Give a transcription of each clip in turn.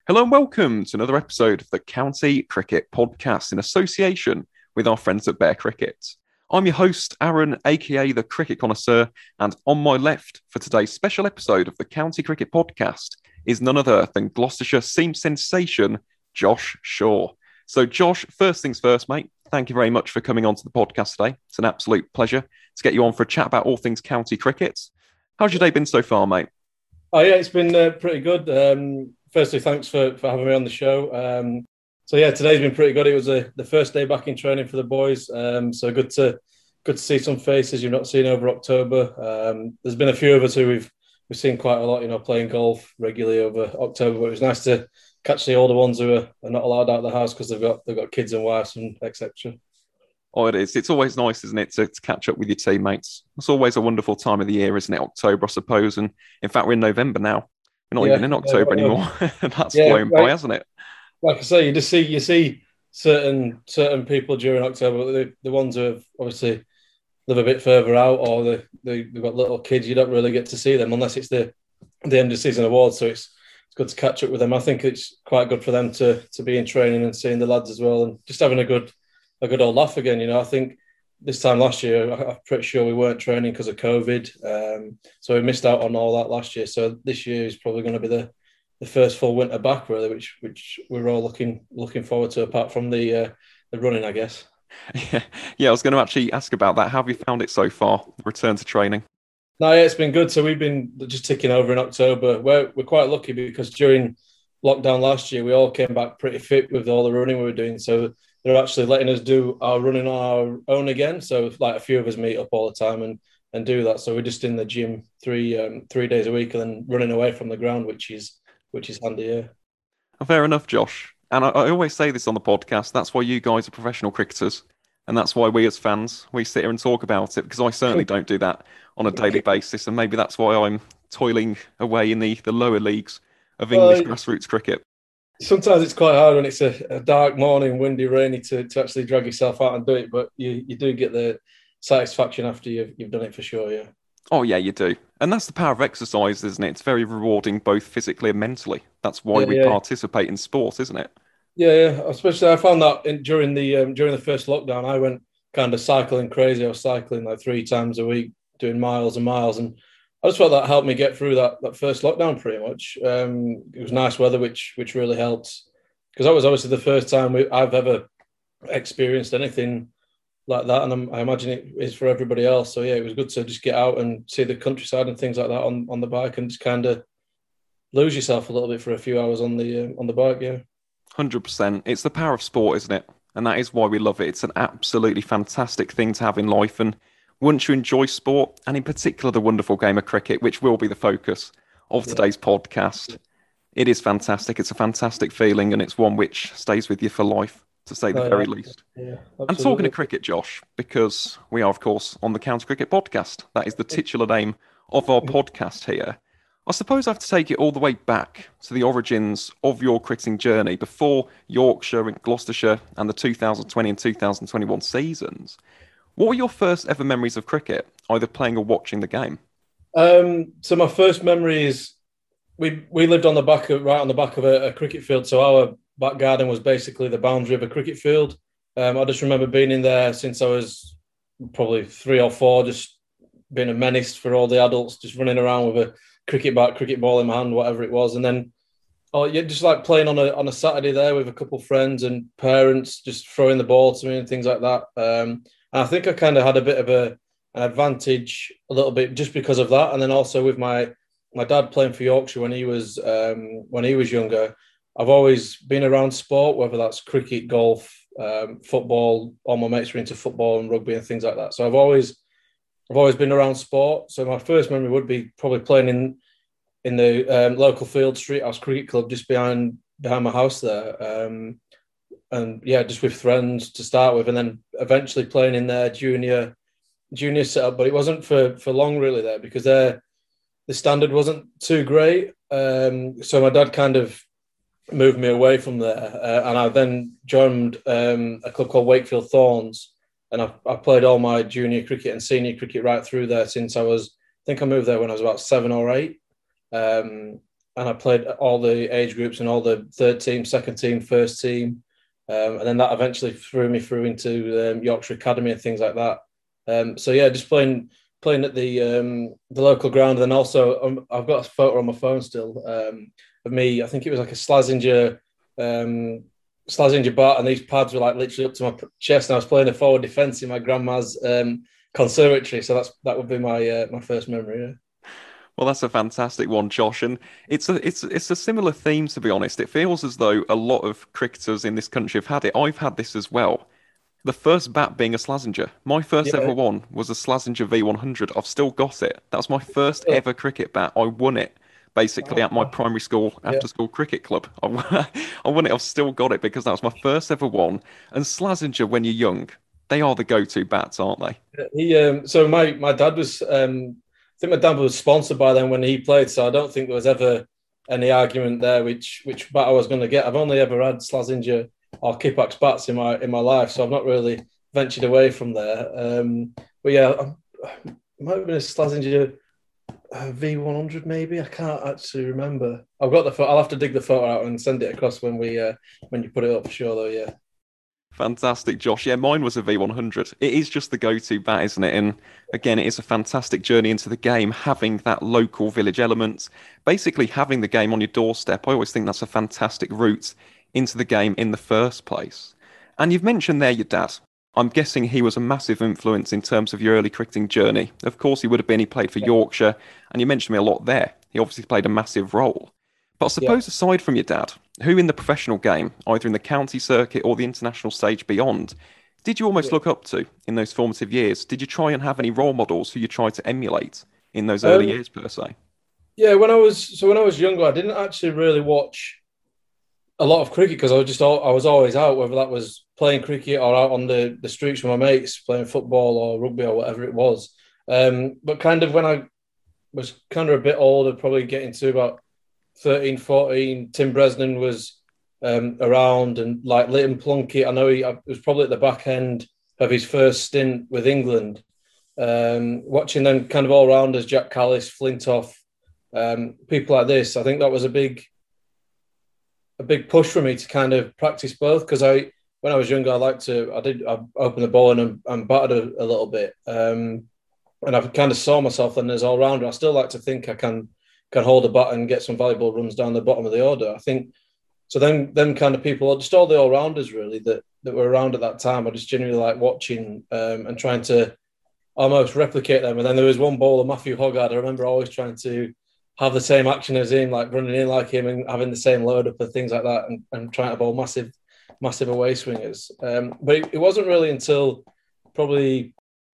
Hello and welcome to another episode of the County Cricket Podcast in association with our friends at Bear Cricket. I'm your host, Aaron, aka the Cricket Connoisseur, and on my left for today's special episode of the County Cricket Podcast is none other than Gloucestershire seam sensation, Josh Shaw. So, Josh, first things first, mate, thank you very much for coming onto the podcast today. It's an absolute pleasure to get you on for a chat about all things county cricket. How's your day been so far, mate? Oh yeah, it's been pretty good. Firstly, thanks for having me on the show. Today's been pretty good. It was the first day back in training for the boys. So good to see some faces you've not seen over October. There's been a few of us who we've seen quite a lot, playing golf regularly over October. But it was nice to catch the older ones who are not allowed out of the house because they've got kids and wives and etc. Oh, it is. It's always nice, isn't it, to catch up with your teammates. It's always a wonderful time of the year, isn't it? October, I suppose. And in fact, we're in November now. We're not even in October anymore. That's flown by, hasn't it? Like I say, you see certain people during October, the ones who have obviously live a bit further out, or they've got little kids. You don't really get to see them unless it's the end of season awards. So it's good to catch up with them. I think it's quite good for them to be in training and seeing the lads as well, and just having a good old laugh again. I think this time last year, I'm pretty sure we weren't training because of COVID. So we missed out on all that last year. So this year is probably going to be the first full winter back, really, which we're all looking forward to, apart from the running, I guess. Yeah, I was going to actually ask about that. How have you found it so far, the return to training? No, yeah, it's been good. So we've been just ticking over in October. We're quite lucky because during lockdown last year, we all came back pretty fit with all the running we were doing. So they're actually letting us do our running on our own again. So like a few of us meet up all the time and do that. So we're just in the gym three days a week and then running away from the ground, which is handy. Yeah. Fair enough, Josh. And I always say this on the podcast. That's why you guys are professional cricketers, and that's why we as fans we sit here and talk about it. Because I certainly don't do that on a daily basis, and maybe that's why I'm toiling away in the lower leagues of English grassroots cricket. Sometimes it's quite hard when it's a dark morning, windy, rainy to actually drag yourself out and do it. But you do get the satisfaction after you've done it for sure, yeah. Oh, yeah, you do. And that's the power of exercise, isn't it? It's very rewarding both physically and mentally. That's why we participate in sport, isn't it? Yeah. Especially I found that during the first lockdown, I went kind of cycling crazy. I was cycling like 3 times a week, doing miles and miles. And I just felt that helped me get through that first lockdown pretty much. It was nice weather, which really helped, because that was obviously the first time I've ever experienced anything like that, and I imagine it is for everybody else. So yeah, it was good to just get out and see the countryside and things like that on the bike, and just kind of lose yourself a little bit for a few hours on the bike. Yeah, 100%. It's the power of sport, isn't it? And that is why we love it. It's an absolutely fantastic thing to have in life. And once you enjoy sport, and in particular the wonderful game of cricket, which will be the focus of today's podcast, it is fantastic. It's a fantastic feeling, and it's one which stays with you for life, to say the very least. Yeah, and talking of cricket, Josh, because we are, of course, on the County Cricket Podcast. That is the titular name of our podcast here. I suppose I have to take it all the way back to the origins of your cricketing journey before Yorkshire and Gloucestershire and the 2020 and 2021 seasons. What were your first ever memories of cricket, either playing or watching the game? So my first memory is we lived right on the back of a cricket field. So our back garden was basically the boundary of a cricket field. I just remember being in there since I was probably 3 or 4, just being a menace for all the adults, just running around with a cricket bat, cricket ball in my hand, whatever it was. And then, just like playing on a Saturday there with a couple of friends and parents, just throwing the ball to me and things like that. And I think I kind of had a bit of an advantage a little bit just because of that. And then also with my dad playing for Yorkshire when he was younger, I've always been around sport, whether that's cricket, golf, football. All my mates were into football and rugby and things like that. So I've always been around sport. So my first memory would be probably playing in the local field, Street House Cricket Club, just behind my house there. And yeah, just with friends to start with, and then eventually playing in their junior setup. But it wasn't for long really there, because the standard wasn't too great. So my dad kind of moved me away from there, and I then joined a club called Wakefield Thorns, and I played all my junior cricket and senior cricket right through there since I think I moved there when I was about 7 or 8. and I played all the age groups and all the third team, second team, first team. And then that eventually threw me through into Yorkshire Academy and things like that. So yeah, just playing at the local ground. And then also I've got a photo on my phone still of me. I think it was like a Slazenger bat, and these pads were like literally up to my chest. And I was playing a forward defence in my grandma's conservatory. So that would be my first memory. Yeah. Well, that's a fantastic one, Josh, and it's a similar theme, to be honest. It feels as though a lot of cricketers in this country have had it. I've had this as well. The first bat being a Slazenger. My first Yeah. ever one was a Slazenger V100. I've still got it. That was my first ever cricket bat. I won it basically at my primary school after school cricket club. I won it. I've still got it because that was my first ever one. And Slazenger, when you're young, they are the go-to bats, aren't they? So my dad was I think my dad was sponsored by them when he played, so I don't think there was ever any argument there which bat I was going to get. I've only ever had Slazenger or Kippax bats in my life, so I've not really ventured away from there. But yeah, it might have been a Slazenger V100 maybe. I can't actually remember. I've got the photo. I'll have to dig the photo out and send it across when you put it up for sure though. Yeah. Fantastic, Josh. Yeah, mine was a V100. It is just the go-to bat, isn't it? And again, it is a fantastic journey into the game, having that local village element, basically having the game on your doorstep. I always think that's a fantastic route into the game in the first place. And you've mentioned there your dad. I'm guessing he was a massive influence in terms of your early cricketing journey. Of course, he would have been. He played for Yorkshire, and you mentioned me a lot there. He obviously played a massive role. But I suppose aside from your dad, who in the professional game, either in the county circuit or the international stage beyond, did you almost look up to in those formative years? Did you try and have any role models who you tried to emulate in those early years, per se? Yeah, when I was younger, I didn't actually really watch a lot of cricket because I was always out, whether that was playing cricket or out on the streets with my mates playing football or rugby or whatever it was. But kind of when I was kind of a bit older, probably getting to about 13, 14, Tim Bresnan was around, and like Leighton Plunkett, I know he was probably at the back end of his first stint with England. Watching them kind of all rounders, Jack Callis, Flintoff, people like this, I think that was a big push for me to kind of practice both, because when I was younger, I opened the ball and batted a little bit, and I've kind of saw myself then as all rounder. I still like to think I can hold a bat and get some valuable runs down the bottom of the order. I think so. Then them kind of people, just all the all rounders really that were around at that time, I just genuinely like watching and trying to almost replicate them. And then there was one bowler, Matthew Hoggard. I remember always trying to have the same action as him, like running in like him and having the same load up and things like that, and trying to bowl massive away swingers. But it wasn't really until probably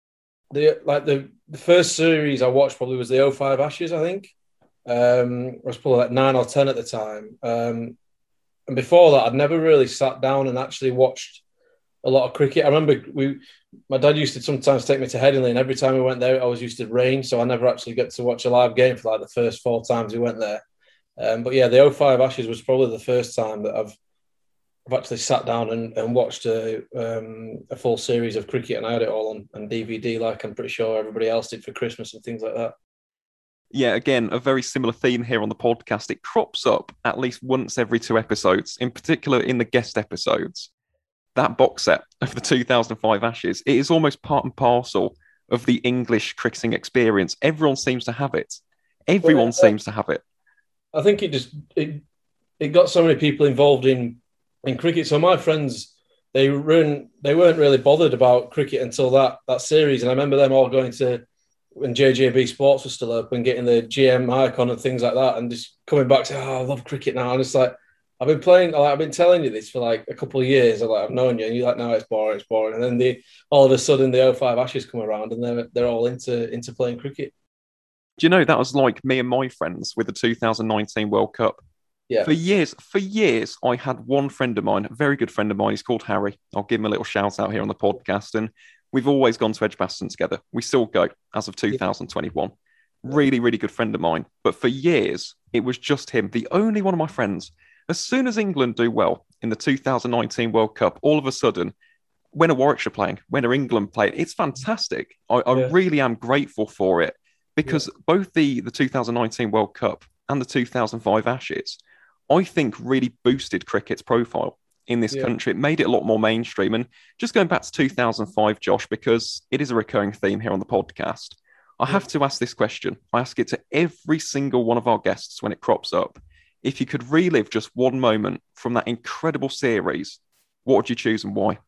the first series I watched probably was the '05 Ashes, I think. I was probably like 9 or 10 at the time. And before that, I'd never really sat down and actually watched a lot of cricket. I remember my dad used to sometimes take me to Headingley, and every time we went there, it always used to rain. So I never actually got to watch a live game for like the first 4 times we went there. But yeah, the '05 Ashes was probably the first time that I've actually sat down and watched a full series of cricket, and I had it all on DVD, like I'm pretty sure everybody else did for Christmas and things like that. Yeah, again, a very similar theme here on the podcast. It crops up at least once every 2 episodes, in particular in the guest episodes. That box set of the 2005 Ashes, it is almost part and parcel of the English cricketing experience. Everyone seems to have it. Everyone seems to have it. I think it got so many people involved in cricket. So my friends, they weren't really bothered about cricket until that series. And I remember them all going to, when JJB Sports was still open, getting the GM icon and things like that, and just coming back to, I love cricket now. And it's like, I've been telling you this for like a couple of years. I've known you, and you're like, no, it's boring. And then all of a sudden the '05 Ashes come around, and they're all into playing cricket. Do you know, that was like me and my friends with the 2019 World Cup. Yeah. For years, I had one friend of mine, a very good friend of mine. He's called Harry. I'll give him a little shout out here on the podcast. And we've always gone to Edgbaston together. We still go as of 2021. Really, really good friend of mine. But for years, it was just him, the only one of my friends. As soon as England do well in the 2019 World Cup, all of a sudden, when are Warwickshire playing? When are England playing? It's fantastic. I really am grateful for it. because both the 2019 World Cup and the 2005 Ashes, I think really boosted cricket's profile in this Yeah. country. It made it a lot more mainstream. And just going back to 2005, Josh, because it is a recurring theme here on the podcast, I have to ask this question. I ask it to every single one of our guests when it crops up. If you could relive just one moment from that incredible series, what would you choose and why?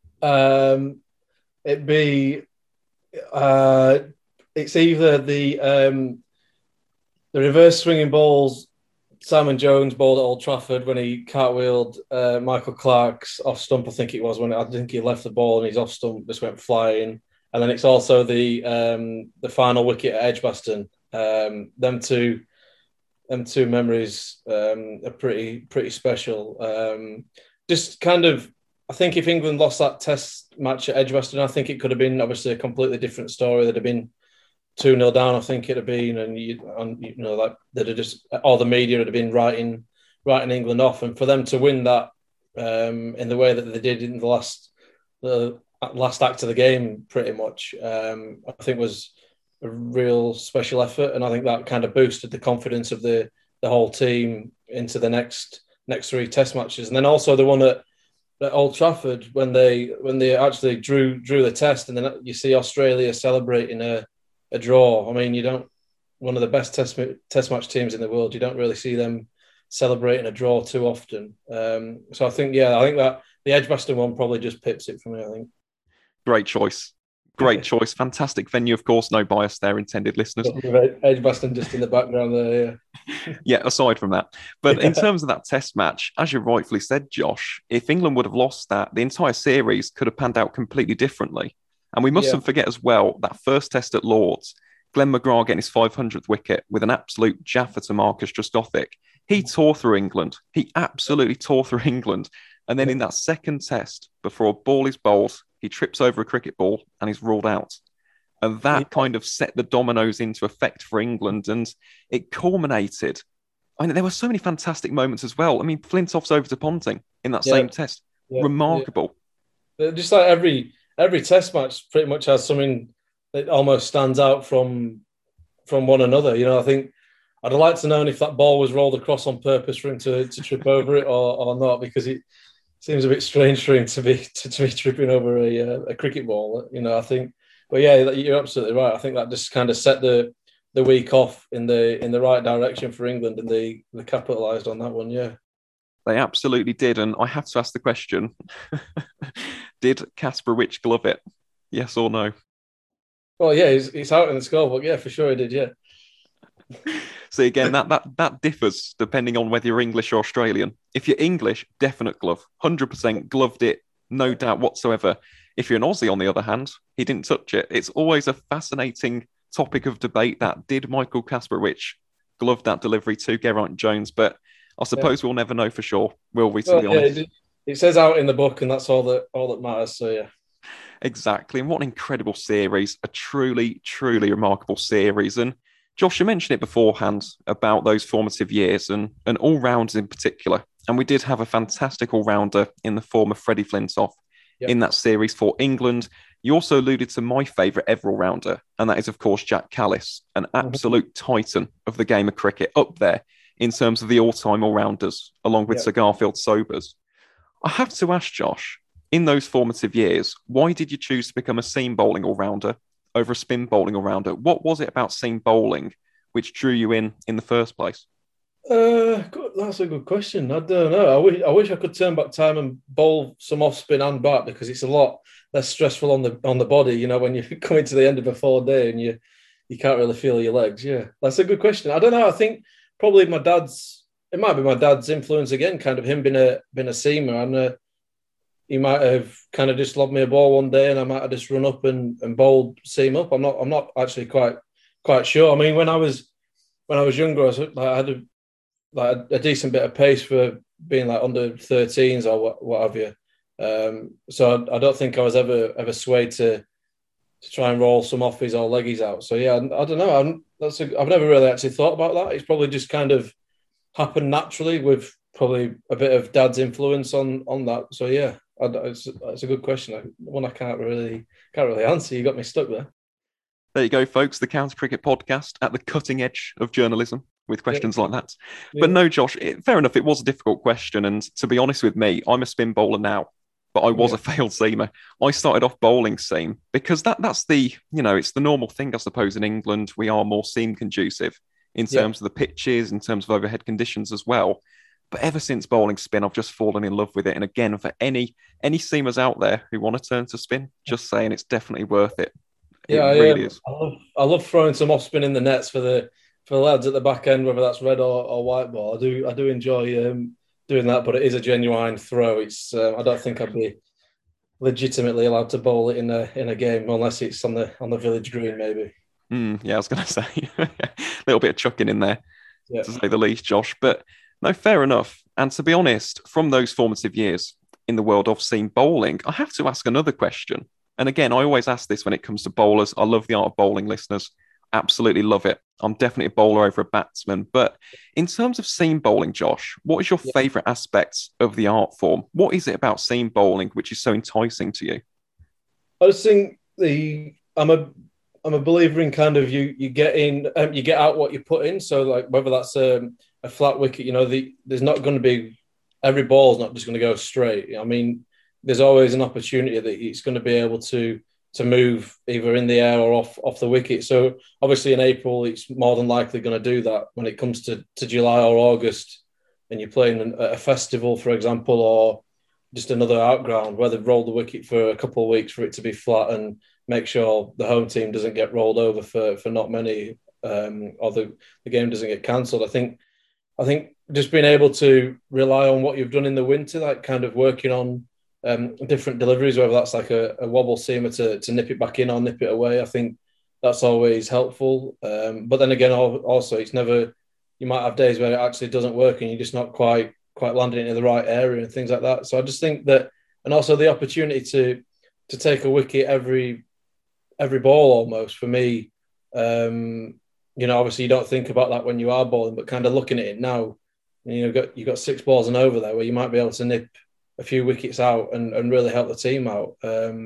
It'd be it's either the reverse swinging balls Simon Jones bowled at Old Trafford when he cartwheeled Michael Clarke's off stump. I think it was when I think he left the ball and his off stump just went flying. And then it's also the final wicket at Edgbaston. Them two memories are pretty special. Just kind of, I think if England lost that Test match at Edgbaston, I think it could have been obviously a completely different story. There'd have been 2-0 down, I think it'd have been, and like they'd have just all the media would have been writing England off, and for them to win that in the way that they did in the last act of the game, pretty much, I think was a real special effort, and I think that kind of boosted the confidence of the whole team into the next 3 Test matches, and then also the one at Old Trafford when they actually drew the Test, and then you see Australia celebrating a draw. I mean, one of the best test match teams in the world, you don't really see them celebrating a draw too often. So I think that the Edgbaston one probably just pips it for me, I think. Great choice. Great choice. Fantastic venue, of course. No bias there, intended listeners. Edgbaston just in the background there, yeah. Yeah, aside from that. But in terms of that Test match, as you rightfully said, Josh, if England would have lost that, the entire series could have panned out completely differently. And we mustn't forget as well that first Test at Lords, Glenn McGrath getting his 500th wicket with an absolute jaffer to Marcus Trescothick. He tore through England. He absolutely tore through England. And then in that second Test, before a ball is bowled, he trips over a cricket ball and he's ruled out. And that kind of set the dominoes into effect for England. And it culminated. I mean, there were so many fantastic moments as well. I mean, Flintoff's over to Ponting in that same Test. Remarkable. Just like every Test match pretty much has something that almost stands out from one another. I think I'd like to know if that ball was rolled across on purpose for him to trip over it or not, because it seems a bit strange for him to be tripping over a cricket ball. I think, but yeah, you're absolutely right. I think that just kind of set the week off in the right direction for England, and they capitalised on that one. Yeah, they absolutely did. And I have to ask the question: did Kasperowicz glove it? Yes or no? Well, yeah, he's out in the scorebook. Yeah, for sure he did. Yeah. See, again, that differs depending on whether you're English or Australian. If you're English, definite glove, 100% gloved it, no doubt whatsoever. If you're an Aussie, on the other hand, he didn't touch it. It's always a fascinating topic of debate that did Michael Kasperowicz glove that delivery to Geraint Jones, but I suppose we'll never know for sure, will we, to be honest? It says out in the book, and that's all that matters, so yeah. Exactly, and what an incredible series, a truly, truly remarkable series. And Josh, you mentioned it beforehand about those formative years and all-rounders in particular. And we did have a fantastic all-rounder in the form of Freddie Flintoff in that series for England. You also alluded to my favourite ever all-rounder, and that is, of course, Jack Kallis, an absolute titan of the game of cricket, up there in terms of the all-time all-rounders, along with Sir Garfield Sobers. I have to ask, Josh, in those formative years, why did you choose to become a seam bowling all-rounder over a spin bowling all-rounder? What was it about seam bowling which drew you in the first place? That's a good question. I don't know. I wish I could turn back time and bowl some off spin and back, because it's a lot less stressful on the body. When you're coming to the end of a 4-day and you can't really feel your legs. Yeah, that's a good question. I don't know. I think probably it might be my dad's influence again, kind of him being a seamer, and he might have kind of just lobbed me a ball one day and I might have just run up and bowled seam up. I'm not actually quite sure. I mean, when I was younger, I had a decent bit of pace for being like under 13s or what have you. So I don't think I was ever swayed to try and roll some offies or leggies out. So yeah, I don't know. I've never really actually thought about that. It's probably just kind of happened naturally with probably a bit of dad's influence on that. So yeah, it's a good question. One I can't really answer. You got me stuck there. There you go, folks. The County Cricket Podcast at the cutting edge of journalism with questions like that. But no, Josh, fair enough. It was a difficult question. And to be honest with me, I'm a spin bowler now, but I was a failed seamer. I started off bowling seam because that's the, it's the normal thing, I suppose, in England. We are more seam conducive in terms of the pitches, in terms of overhead conditions as well. But ever since bowling spin, I've just fallen in love with it. And again, for any seamers out there who want to turn to spin, just saying it's definitely worth it. It really is. I love throwing some off spin in the nets for the lads at the back end, whether that's red or white ball. I do enjoy doing that, but it is a genuine throw. It's I don't think I'd be legitimately allowed to bowl it in a game unless it's on the village green, maybe. Yeah, I was going to say a little bit of chucking in there, to say the least, Josh. But no, fair enough. And to be honest, from those formative years in the world of seam bowling, I have to ask another question. And again, I always ask this when it comes to bowlers. I love the art of bowling, listeners. Absolutely love it. I'm definitely a bowler over a batsman. But in terms of seam bowling, Josh, what is your favourite aspects of the art form? What is it about seam bowling which is so enticing to you? I just think I'm a believer in kind of you get in, you get out what you put in. So like whether that's a flat wicket, there's not going to be, every ball's not just going to go straight. I mean, there's always an opportunity that it's going to be able to move either in the air or off the wicket. So obviously in April, it's more than likely going to do that. When it comes to July or August and you're playing a festival, for example, or just another outground where they've rolled the wicket for a couple of weeks for it to be flat and make sure the home team doesn't get rolled over for not many or the game doesn't get cancelled. I think just being able to rely on what you've done in the winter, like kind of working on different deliveries, whether that's like a wobble seamer to nip it back in or nip it away. I think that's always helpful. But then again, also it's never, you might have days where it actually doesn't work and you're just not quite landing into the right area and things like that. So I just think that, and also the opportunity to take a wicket every ball almost for me. Obviously you don't think about that when you are bowling, but kind of looking at it now, you've got 6 balls and over there where you might be able to nip a few wickets out and really help the team out.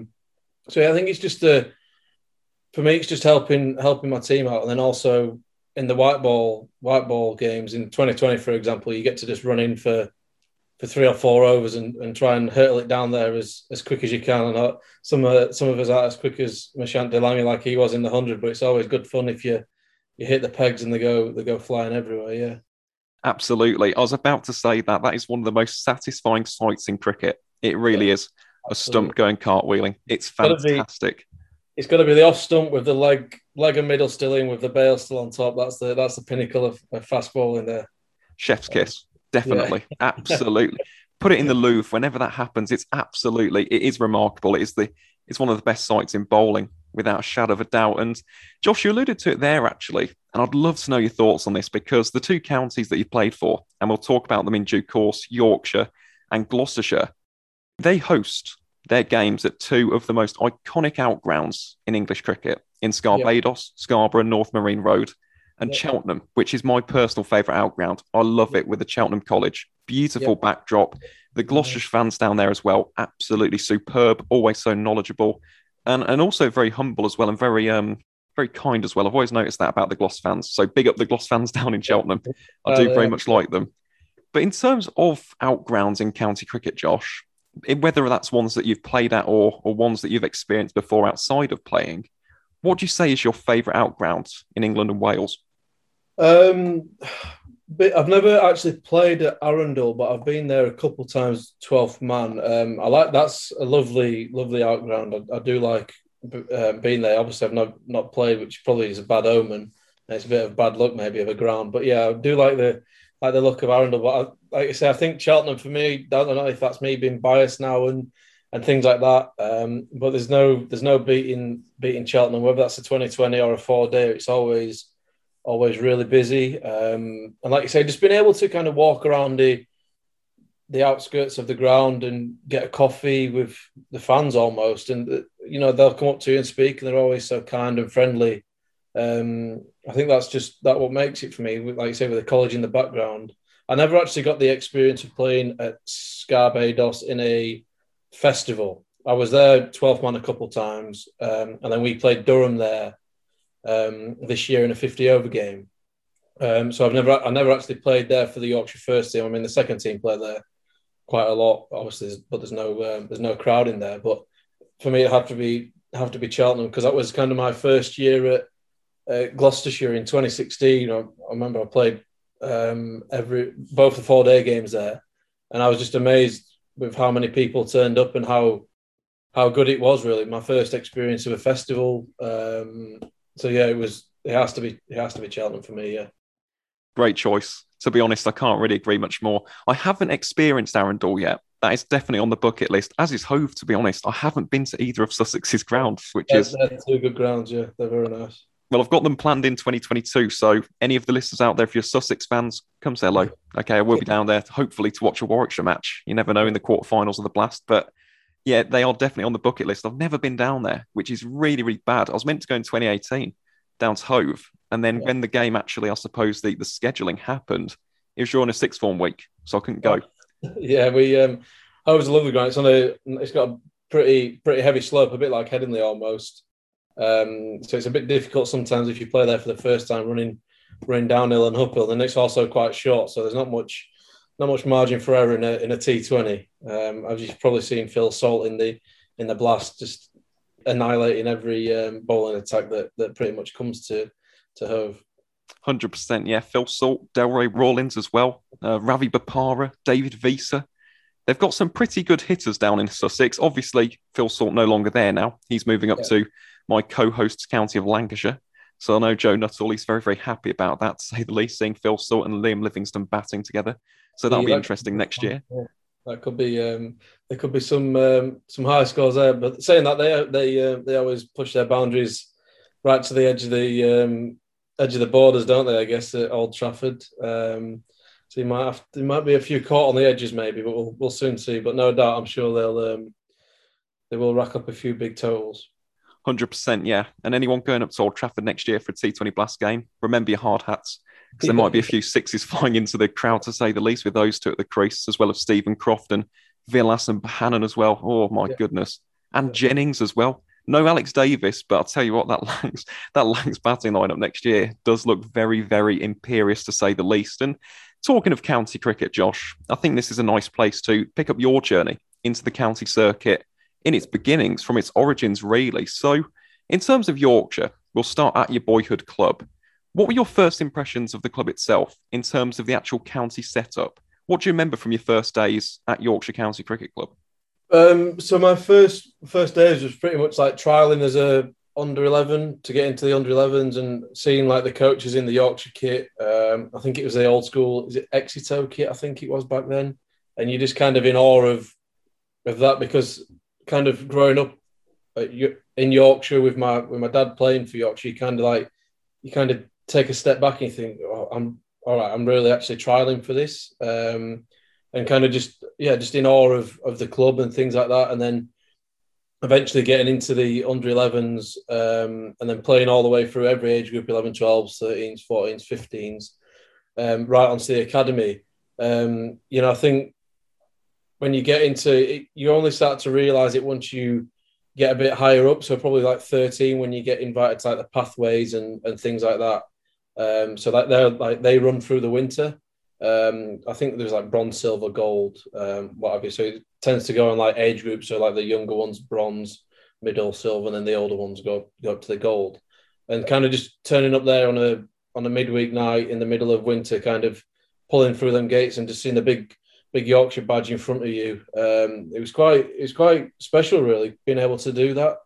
I think it's just for me, it's just helping my team out. And then also in the white ball games in 2020, for example, you get to just run in for 3 or 4 overs and try and hurtle it down there as quick as you can. And some of us aren't as quick as Mashant Delaney like he was in the 100, but it's always good fun if you hit the pegs and they go flying everywhere. Yeah. Absolutely. I was about to say that is one of the most satisfying sights in cricket. It really is. A stump going cartwheeling. It's fantastic. It's got to be the off stump with the leg and middle still in with the bail still on top. That's the pinnacle of fast bowling there. Chef's kiss. Definitely. Yeah. Absolutely. Put it in the Louvre whenever that happens. It is remarkable. It's one of the best sights in bowling, without a shadow of a doubt. And Josh, you alluded to it there, actually. And I'd love to know your thoughts on this because the 2 counties that you played for, and we'll talk about them in due course, Yorkshire and Gloucestershire, they host their games at 2 of the most iconic outgrounds in English cricket, in Scarbados, Scarborough, North Marine Road, and Cheltenham, which is my personal favourite outground. I love it with the Cheltenham College. Beautiful backdrop. The Gloucestershire fans down there as well, absolutely superb, always so knowledgeable. And also very humble as well, and very very kind as well. I've always noticed that about the Gloss fans. So big up the Gloss fans down in Cheltenham. I do very much like them. But in terms of outgrounds in county cricket, Josh, whether that's ones that you've played at or ones that you've experienced before outside of playing, what do you say is your favourite outground in England and Wales? But I've never actually played at Arundel, but I've been there a couple of times, 12th man. That's a lovely outground. I do like being there. Obviously, I've not played, which probably is a bad omen. It's a bit of bad luck, maybe, of a ground. But yeah, I do like the look of Arundel. But like I say, I think Cheltenham for me. I don't know if that's me being biased now and things like that. But there's no beating Cheltenham, whether that's a 2020 or a 4-day. It's always really busy. And like you say, just being able to kind of walk around the outskirts of the ground and get a coffee with the fans almost. And, they'll come up to you and speak and they're always so kind and friendly. I think that's what makes it for me. Like you say, with the college in the background, I never actually got the experience of playing at Scarbados in a festival. I was there 12th man a couple of times. And then we played Durham there this year in a 50 over game. So I never actually played there for the Yorkshire first team. I mean, the second team played there quite a lot, obviously, but there's no crowd in there. But for me, it have to be Cheltenham, because that was kind of my first year at Gloucestershire in 2016. I remember I played both the 4-day games there, and I was just amazed with how many people turned up and how good it was. Really, my first experience of a festival. So yeah, it has to be Cheltenham for me. Yeah. Great choice. To be honest, I can't really agree much more. I haven't experienced Arundel yet. That is definitely on the bucket list, as is Hove, to be honest. I haven't been to either of Sussex's grounds, which they're, is... They're two good grounds, yeah. They're very nice. Well, I've got them planned in 2022, so any of the listeners out there, if you're Sussex fans, come say hello. Okay, I will be down there, hopefully, to watch a Warwickshire match. You never know in the quarterfinals of the Blast, but yeah, they are definitely on the bucket list. I've never been down there, which is really, really bad. I was meant to go in 2018 down to Hove, and then when the game actually, I suppose, the scheduling happened, it was during a sixth form week, so I couldn't go. Yeah, Hove's a lovely ground. It's got a pretty heavy slope, a bit like Headingley almost. So it's a bit difficult sometimes if you play there for the first time, running downhill and uphill. And it's also quite short, so there's not much margin for error in a T20. I've just probably seen Phil Salt in the Blast just annihilating every bowling attack that pretty much comes to Hove. 100%, yeah. Phil Salt, Delray Rawlins as well, Ravi Bopara, David Visa. They've got some pretty good hitters down in Sussex. Obviously, Phil Salt no longer there now. He's moving up to my co-host's county of Lancashire. So I know Joe Nuttall, he's very, very happy about that, to say the least, seeing Phil Salt and Liam Livingston batting together. So that'll be interesting next year. Yeah. That could be there could be some high scores there. But saying that, they always push their boundaries right to the edge of the borders, don't they? I guess at Old Trafford. So there might be a few caught on the edges, maybe, but we'll soon see. But no doubt, I'm sure they will rack up a few big totals. 100%, yeah. And anyone going up to Old Trafford next year for a T20 Blast game, remember your hard hats, because there might be a few sixes flying into the crowd, to say the least, with those two at the crease, as well as Stephen Croft and Villas and Bohannon as well. Oh my goodness. And Jennings as well. No Alex Davis, but I'll tell you what, that Langs batting lineup next year does look very, very imperious, to say the least. And talking of county cricket, Josh, I think this is a nice place to pick up your journey into the county circuit in its beginnings, from its origins, really. So in terms of Yorkshire, we'll start at your boyhood club. What were your first impressions of the club itself in terms of the actual county setup? What do you remember from your first days at Yorkshire County Cricket Club? So my first days was pretty much like trialling as a under 11 to get into the under 11s and seeing like the coaches in the Yorkshire kit. I think it was the old school, is it Exito kit? I think it was back then. And you're just kind of in awe of that, because kind of growing up in Yorkshire with my dad playing for Yorkshire, you kind of take a step back and you think, oh, I'm really actually trialing for this. And kind of just in awe of the club and things like that. And then eventually getting into the under 11s and then playing all the way through every age group, 11, 12s, 13s, 14s, 15s, right onto the academy. I think when you get into it, you only start to realise it once you get a bit higher up. So probably like 13 when you get invited to like the pathways and things like that. So that they run through the winter. I think there's like bronze, silver, gold, what have you. So it tends to go on like age groups. So like the younger ones, bronze, middle, silver, and then the older ones go up to the gold. And kind of just turning up there on a midweek night in the middle of winter, kind of pulling through them gates and just seeing the big Yorkshire badge in front of you. It was quite special, really, being able to do that.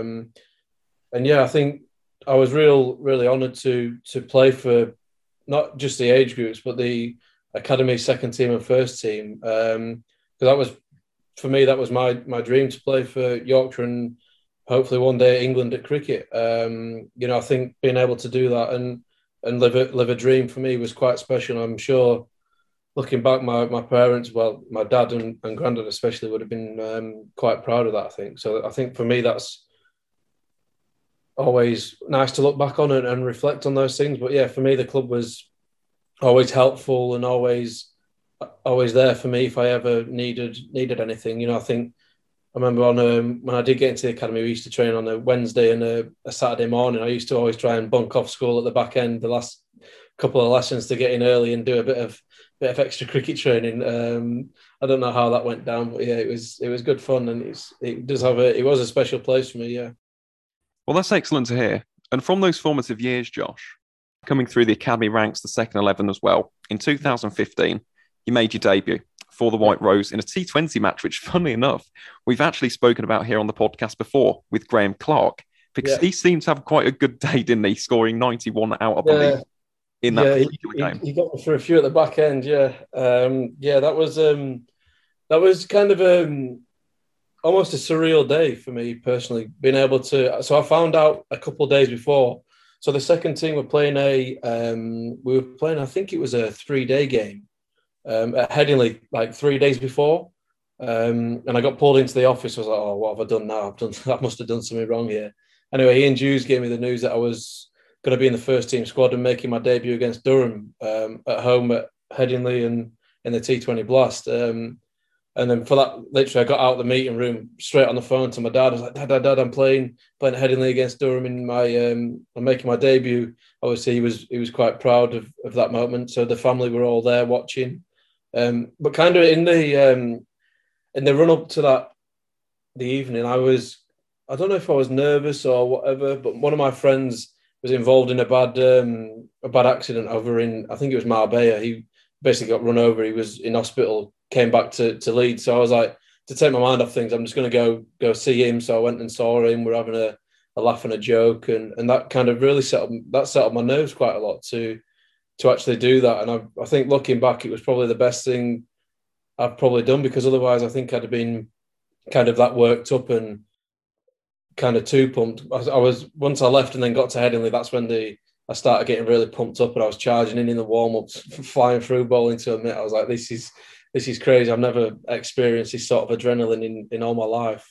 And yeah, I think I was really honoured to play for not just the age groups, but the academy second team and first team. Because that was, for me, that was my dream, to play for Yorkshire and hopefully one day England at cricket. I think being able to do that and live a dream for me was quite special. I'm sure, looking back, my parents, well, my dad and granddad especially, would have been quite proud of that, I think. So I think for me, that's always nice to look back on and reflect on those things. But yeah, for me, the club was always helpful and always there for me if I ever needed anything. I think I remember when I did get into the academy, we used to train on a Wednesday and a Saturday morning. I used to always try and bunk off school at the back end, the last couple of lessons, to get in early and do a bit of extra cricket training. I don't know how that went down, but yeah, it was good fun, and it was a special place for me. Yeah. Well, that's excellent to hear. And from those formative years, Josh, coming through the academy ranks, the second 11 as well, in 2015, you made your debut for the White Rose in a T20 match, which, funnily enough, we've actually spoken about here on the podcast before with Graham Clark, because he seemed to have quite a good day, didn't he? Scoring 91 out, I believe, in that particular game. He got me for a few at the back end, that was kind of almost a surreal day for me personally, being able to. So I found out a couple of days before. So the second team were playing I think it was a 3-day game at Headingley, like 3 days before. And I got pulled into the office. I was like, oh, what have I done now? I must have done something wrong here. Anyway, Ian Hughes gave me the news that I was going to be in the first team squad and making my debut against Durham at home at Headingley and in the T20 Blast. And then for that, literally, I got out of the meeting room straight on the phone to my dad. I was like, Dad, I'm playing at Headingley against Durham I'm making my debut. Obviously, he was quite proud of that moment. So the family were all there watching. But kind of in the run up to that, the evening, I don't know if I was nervous or whatever, but one of my friends was involved in a bad accident over in, I think it was Marbella. He basically got run over. He was in hospital, came back to Leeds. So I was like, to take my mind off things, I'm just going to go see him. So I went and saw him. We're having a laugh and a joke, and that kind of really settled my nerves quite a lot to actually do that. And I think looking back, it was probably the best thing I've probably done, because otherwise I think I'd have been kind of that worked up and kind of too pumped. I was, once I left and then got to Headingley, that's when I started getting really pumped up, and I was charging in the warm-ups, flying through bowling to a minute. I was like, this is crazy. I've never experienced this sort of adrenaline in all my life.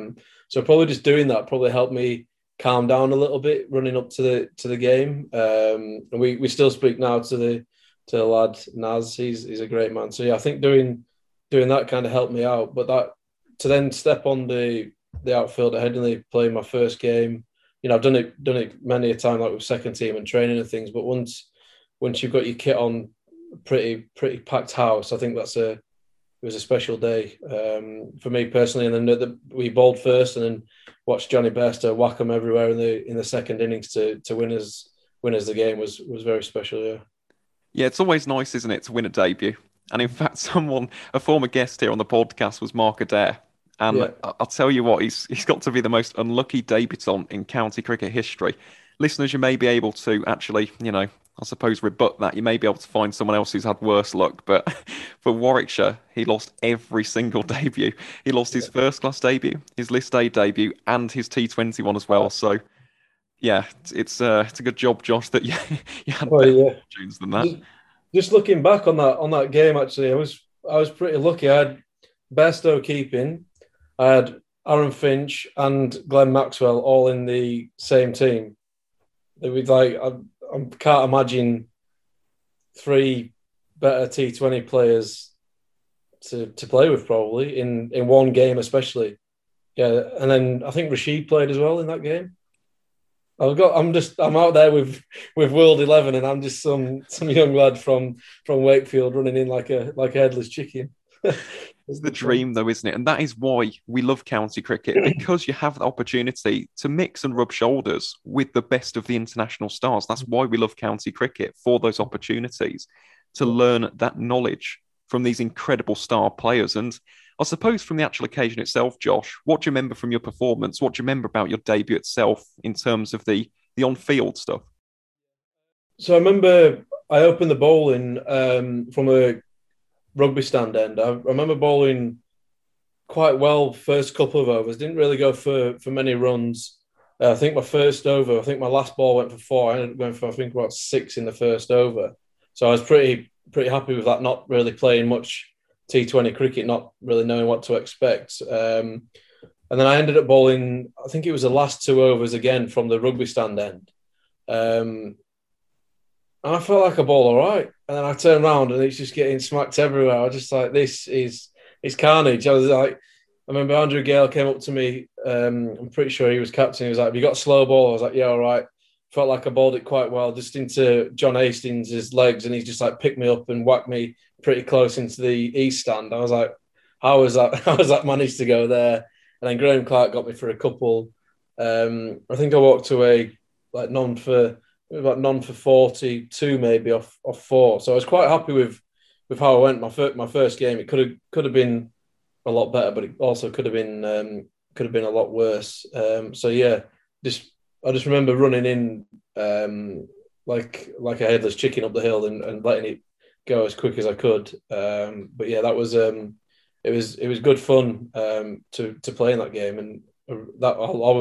So probably just doing that probably helped me calm down a little bit running up to the game. And we still speak now to the lad Naz. He's a great man. So yeah, I think doing that kind of helped me out. But that to then step on the outfield at Headingley, playing my first game, I've done it many a time, like with second team and training and things. But once you've got your kit on, pretty packed house, I think it was a special day for me personally. And then we bowled first, and then watched Johnny Bairstow whack them everywhere in the second innings to win us the game was very special. Yeah, it's always nice, isn't it, to win a debut? And in fact, a former guest here on the podcast was Mark Adair. And I'll tell you what, he's got to be the most unlucky debutant in county cricket history. Listeners, you may be able to actually, I suppose, rebut that. You may be able to find someone else who's had worse luck. But for Warwickshire, he lost every single debut. He lost his first-class debut, his List A debut, and his T20 one as well. So, yeah, it's a good job, Josh, that you had better fortunes than that. Just looking back on that game, actually, I was pretty lucky. I had Bairstow keeping. I had Aaron Finch and Glenn Maxwell all in the same team. It was like, I can't imagine three better T20 players to play with, probably in one game, especially. Yeah, and then I think Rashid played as well in that game. I'm out there with World 11, and I'm just some young lad from Wakefield running in like a headless chicken. It's the dream, though, isn't it? And that is why we love county cricket, because you have the opportunity to mix and rub shoulders with the best of the international stars. That's why we love county cricket, for those opportunities to learn that knowledge from these incredible star players. And I suppose from the actual occasion itself, Josh, what do you remember from your performance? What do you remember about your debut itself in terms of the on-field stuff? So I remember I opened the bowling from a rugby stand end. I remember bowling quite well first couple of overs. Didn't really go for many runs. I think my first over, I think my last ball went for 4. I ended up going for, I think, about 6 in the first over. So I was pretty happy with that, not really playing much T20 cricket, not really knowing what to expect. And then I ended up bowling, I think it was the last 2 overs again from the rugby stand end. And I felt like I bowled all right. And then I turned around and it's just getting smacked everywhere. I was just like, it's carnage. I was like, I remember Andrew Gale came up to me. I'm pretty sure he was captain. He was like, "Have you got a slow ball?" I was like, "Yeah, all right." Felt like I bowled it quite well, just into John Hastings' legs, and he just like picked me up and whacked me pretty close into the east stand. I was like, "How was that? How was that managed to go there?" And then Graham Clark got me for a couple. I think I walked away like none for 42 maybe off four. So I was quite happy with how I went. My first game, it could have been a lot better, but it also could have been a lot worse. So yeah, I just remember running in like a headless chicken up the hill and letting it go as quick as I could. But yeah, that was it was good fun to play in that game, and that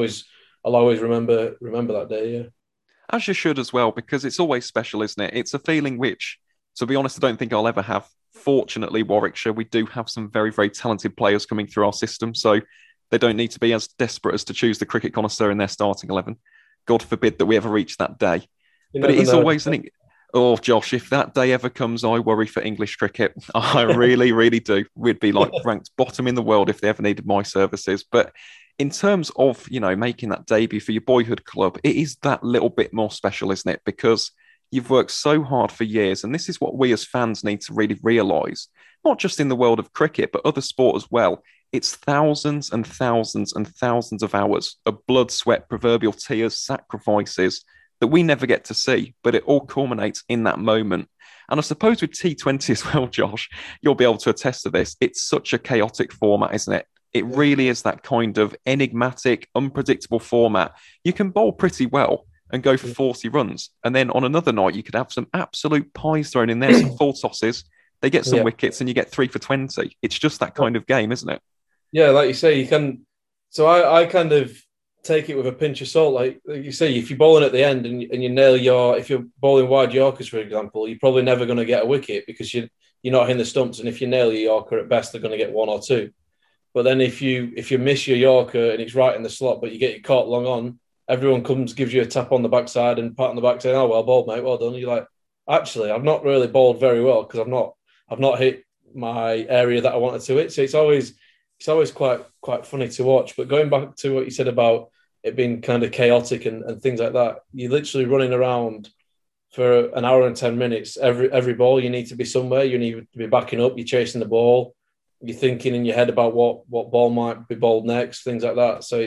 I'll always remember that day. Yeah. As you should as well, because it's always special, isn't it? It's a feeling which, to be honest, I don't think I'll ever have. Fortunately, Warwickshire, we do have some very, very talented players coming through our system, so they don't need to be as desperate as to choose the cricket connoisseur in their starting 11. God forbid that we ever reach that day. You But it never is know. always oh, Josh, if that day ever comes, I worry for English cricket. I really, really do. We'd be like ranked bottom in the world if they ever needed my services. But in terms of, making that debut for your boyhood club, it is that little bit more special, isn't it? Because you've worked so hard for years. And this is what we as fans need to really realise, not just in the world of cricket, but other sport as well. It's thousands and thousands and thousands of hours of blood, sweat, proverbial tears, sacrifices that we never get to see, but it all culminates in that moment. And I suppose with T20 as well, Josh, you'll be able to attest to this. It's such a chaotic format, isn't it? It really is that kind of enigmatic, unpredictable format. You can bowl pretty well and go for 40 runs. And then on another night, you could have some absolute pies thrown in there, some full tosses. They get some wickets and you get 3 for 20. It's just that kind of game, isn't it? Yeah, like you say, you can. So I kind of take it with a pinch of salt. Like you say, if you're bowling at the end and you nail if you're bowling wide Yorkers, for example, you're probably never going to get a wicket because you're not hitting the stumps. And if you nail your Yorker, at best, they're going to get 1 or 2. But then if you miss your Yorker and it's right in the slot, but you get it caught long on, everyone gives you a tap on the backside and pat on the back saying, "Oh, well bowled, mate, well done." And you're like, actually, I've not really bowled very well because I've not hit my area that I wanted to hit. So it's always quite funny to watch. But going back to what you said about it being kind of chaotic and things like that, you're literally running around for an hour and 10 minutes. Every ball, you need to be somewhere. You need to be backing up. You're chasing the ball. You're thinking in your head about what ball might be bowled next, things like that. So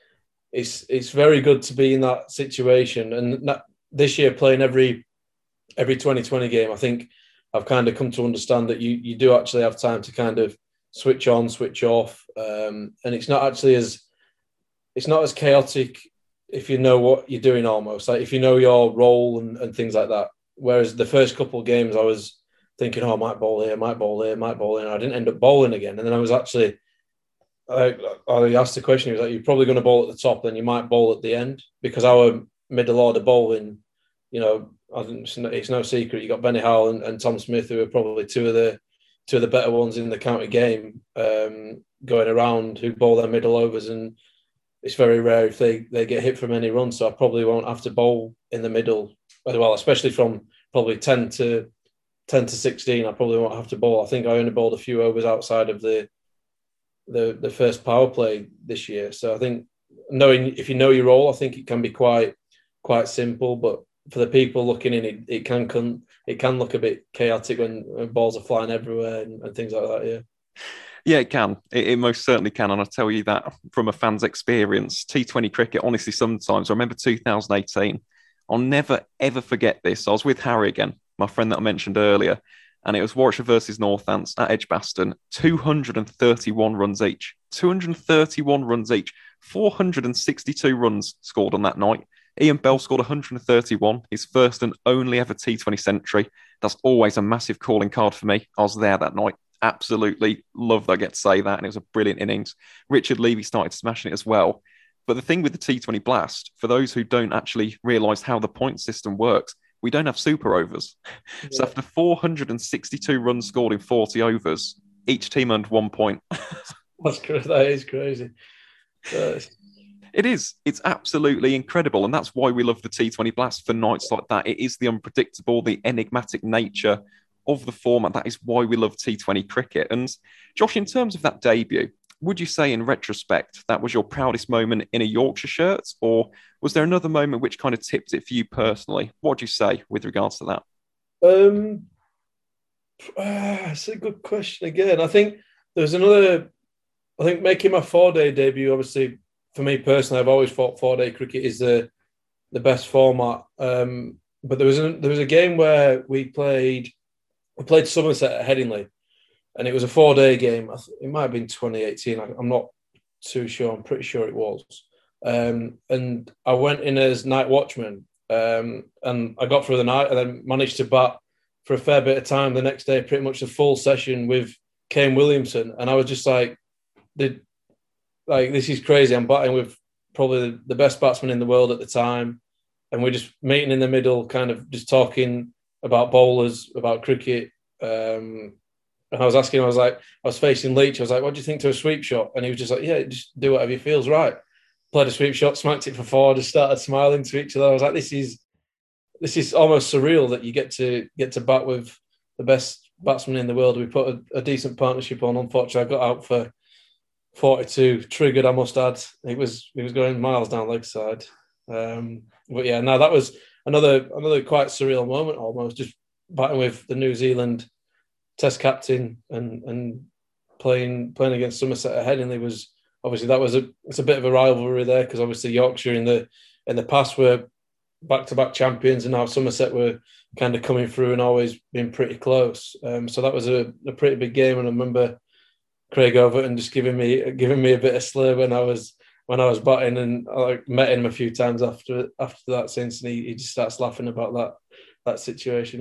it's very good to be in that situation. And this year, playing every 2020 game, I think I've kind of come to understand that you do actually have time to kind of switch on, switch off, and it's not as chaotic if you know what you're doing, almost like if you know your role and things like that. Whereas the first couple of games, I was thinking, "Oh, I might bowl here, might bowl here, might bowl here." And I didn't end up bowling again, and then I was actually. I asked the question. He was like, "You're probably going to bowl at the top, then you might bowl at the end," because our middle order bowling, I think it's no secret. You got Benny Howell and Tom Smith, who are probably two of the better ones in the county game, going around, who bowl their middle overs, and it's very rare if they get hit from any run. So I probably won't have to bowl in the middle as well, especially from probably 10 to 16. I probably won't have to bowl. I think I only bowled a few overs outside of the first power play this year. So I think if you know your role, I think it can be quite simple. But for the people looking in, it can look a bit chaotic when balls are flying everywhere and things like that. Yeah. Yeah, it can. It most certainly can. And I tell you that from a fan's experience, T20 cricket, honestly, sometimes I remember 2018. I'll never, ever forget this. I was with Harry again, my friend that I mentioned earlier, and it was Warwickshire versus Northants at Edgbaston, 231 runs each. 231 runs each. 462 runs scored on that night. Ian Bell scored 131, his first and only ever T20 century. That's always a massive calling card for me. I was there that night. Absolutely love that I get to say that. And it was a brilliant innings. Richard Levy started smashing it as well. But the thing with the T20 Blast, for those who don't actually realise how the point system works, we don't have super overs. Yeah. So after 462 runs scored in 40 overs, each team earned 1 point. That is crazy. It is. It's absolutely incredible. And that's why we love the T20 Blast for nights like that. It is the unpredictable, the enigmatic nature of the format. That is why we love T20 cricket. And Josh, in terms of that debut, would you say in retrospect that was your proudest moment in a Yorkshire shirt, or was there another moment which kind of tipped it for you personally? What would you say with regards to that? That's a good question again. I think there's another. I think making my 4-day debut, obviously, for me personally, I've always thought 4-day cricket is the best format. But there was a game where we played Somerset at Headingley, and it was a 4-day game. It might have been 2018. I'm not too sure. I'm pretty sure it was. And I went in as night watchman, and I got through the night, and then managed to bat for a fair bit of time the next day, pretty much a full session with Kane Williamson. And I was just like, this is crazy. I'm batting with probably the best batsman in the world at the time. And we're just meeting in the middle, kind of just talking about bowlers, about cricket. And I was asking, I was facing Leach. I was like, what do you think to a sweep shot? And he was just like, yeah, just do whatever you feel's right. Played a sweep shot, smacked it for 4, just started smiling to each other. I was like, this is almost surreal that you get to bat with the best batsman in the world. We put a decent partnership on. Unfortunately, I got out for 42, triggered, I must add. He was going miles down leg side. But yeah, no, that was another quite surreal moment almost, just batting with the New Zealand Test captain and playing against Somerset at Headingley was obviously it's a bit of a rivalry there, because obviously Yorkshire in the past were back-to-back champions, and now Somerset were kind of coming through and always been pretty close. So that was a pretty big game, and I remember Craig Overton just giving me a bit of slur when I was batting, and I met him a few times after that since, and he just starts laughing about that situation.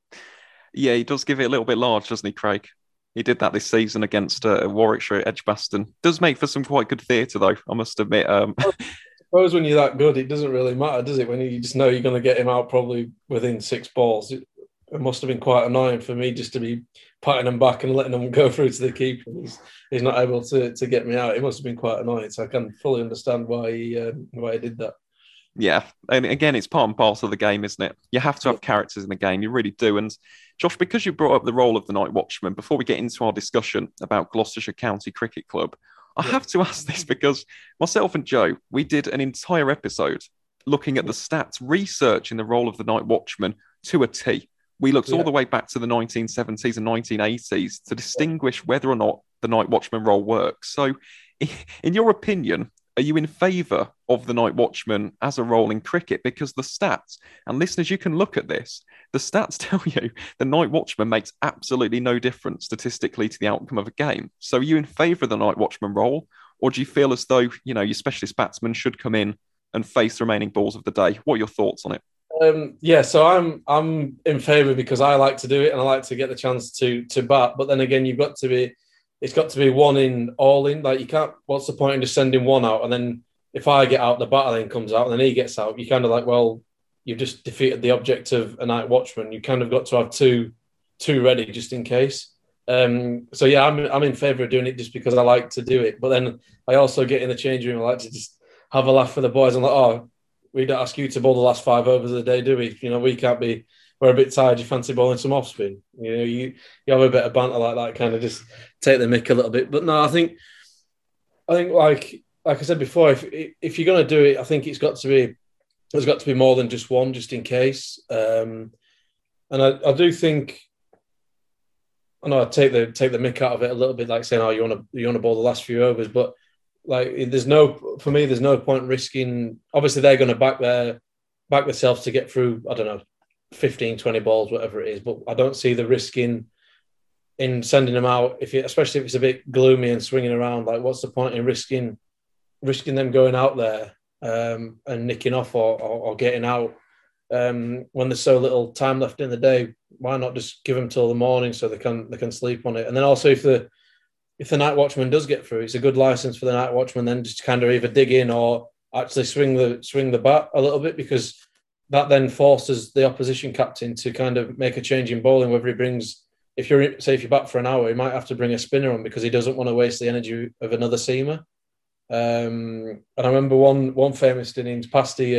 Yeah, he does give it a little bit large, doesn't he, Craig? He did that this season against Warwickshire at Edgbaston. Does make for some quite good theatre, though, I must admit. I suppose when you're that good, it doesn't really matter, does it? When you just know you're going to get him out probably within 6 balls. It must have been quite annoying for me just to be patting him back and letting him go through to the keeper. He's not able to get me out. It must have been quite annoying. So I can fully understand why he did that. Yeah, and again, it's part and parcel of the game, isn't it? You have to have characters in the game, you really do. And Josh, because you brought up the role of the night watchman, before we get into our discussion about Gloucestershire County Cricket Club, I have to ask this because myself and Joe, we did an entire episode looking at the stats, researching the role of the night watchman to a T. We looked all the way back to the 1970s and 1980s to distinguish whether or not the night watchman role works. So, in your opinion, are you in favour of the night watchman as a role in cricket? Because the stats, and listeners, you can look at this, the stats tell you the night watchman makes absolutely no difference statistically to the outcome of a game. So are you in favour of the night watchman role? Or do you feel as though, your specialist batsman should come in and face the remaining balls of the day? What are your thoughts on it? So I'm in favour because I like to do it and I like to get the chance to bat. But then again, it's got to be one in, all in. Like, you can't, what's the point in just sending one out? And then if I get out, the batter then comes out and then he gets out. You kind of like, well, you've just defeated the object of a night watchman. You kind of got to have two ready just in case. So yeah, I'm in favour of doing it just because I like to do it. But then I also get in the change room. I like to just have a laugh with the boys. I'm like, oh, we don't ask you to bowl the last 5 overs of the day, do we? We can't be. We're a bit tired. You fancy bowling some off spin? You have a bit of banter like that, kind of just take the mick a little bit. But no, I think like I said before, if you're going to do it, I think there's got to be more than just one, just in case. And I do think, I know I take the mick out of it a little bit, like saying, oh, you want to bowl the last few overs, but like there's no point risking. Obviously, they're going to back themselves to get through, I don't know, 15, 20 balls, whatever it is. But I don't see the risk in sending them out, especially if it's a bit gloomy and swinging around. Like, what's the point in risking them going out there and nicking off or getting out when there's so little time left in the day? Why not just give them till the morning so they can sleep on it? And then also, if the night watchman does get through, it's a good license for the night watchman then just kind of either dig in or actually swing the bat a little bit, because that then forces the opposition captain to kind of make a change in bowling, whether he brings, if you bat for an hour, he might have to bring a spinner on because he doesn't want to waste the energy of another seamer. And I remember one famous innings, Pasty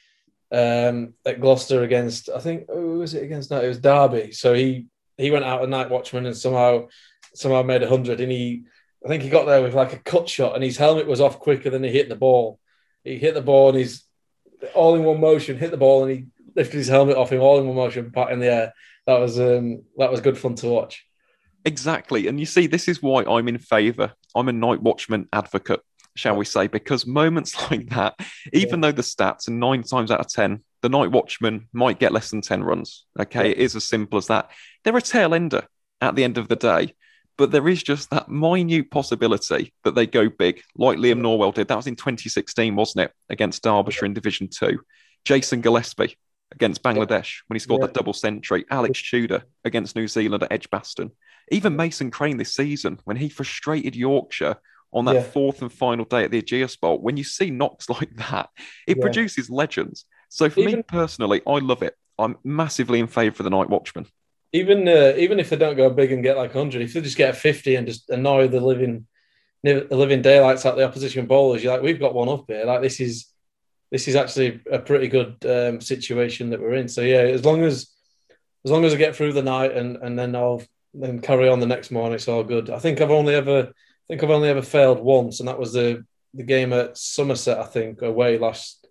at Gloucester against, I think, who was it against? No, it was Derby. So he went out a night watchman and somehow made 100, and I think he got there with like a cut shot, and his helmet was off quicker than he hit the ball. He hit the ball, and he's all in one motion, hit the ball, and he lifted his helmet off him all in one motion, pat in the air. That was good fun to watch. Exactly. And you see, this is why I'm in favour. I'm a night watchman advocate, shall we say, because moments like that, even though the stats are 9 times out of 10, the night watchman might get less than 10 runs. Okay. It is as simple as that. They're a tail ender at the end of the day, but there is just that minute possibility that they go big, like Liam Norwell did. That was in 2016, wasn't it? Against Derbyshire in Division 2. Jason Gillespie against Bangladesh when he scored that double century. Alex Tudor against New Zealand at Edgbaston. Even Mason Crane this season, when he frustrated Yorkshire on that fourth and final day at the Ageas Bowl, when you see knocks like that, it produces legends. So for me personally, I love it. I'm massively in favour of the night watchman. Even if they don't go big and get like 100, if they just get a 50 and just annoy the living daylights out the opposition bowlers, you're like, we've got one up here. Like this is actually a pretty good situation that we're in. So yeah, as long as I get through the night and then I'll carry on the next morning, it's all good. I think I've only ever failed once, and that was the game at Somerset, I think, away last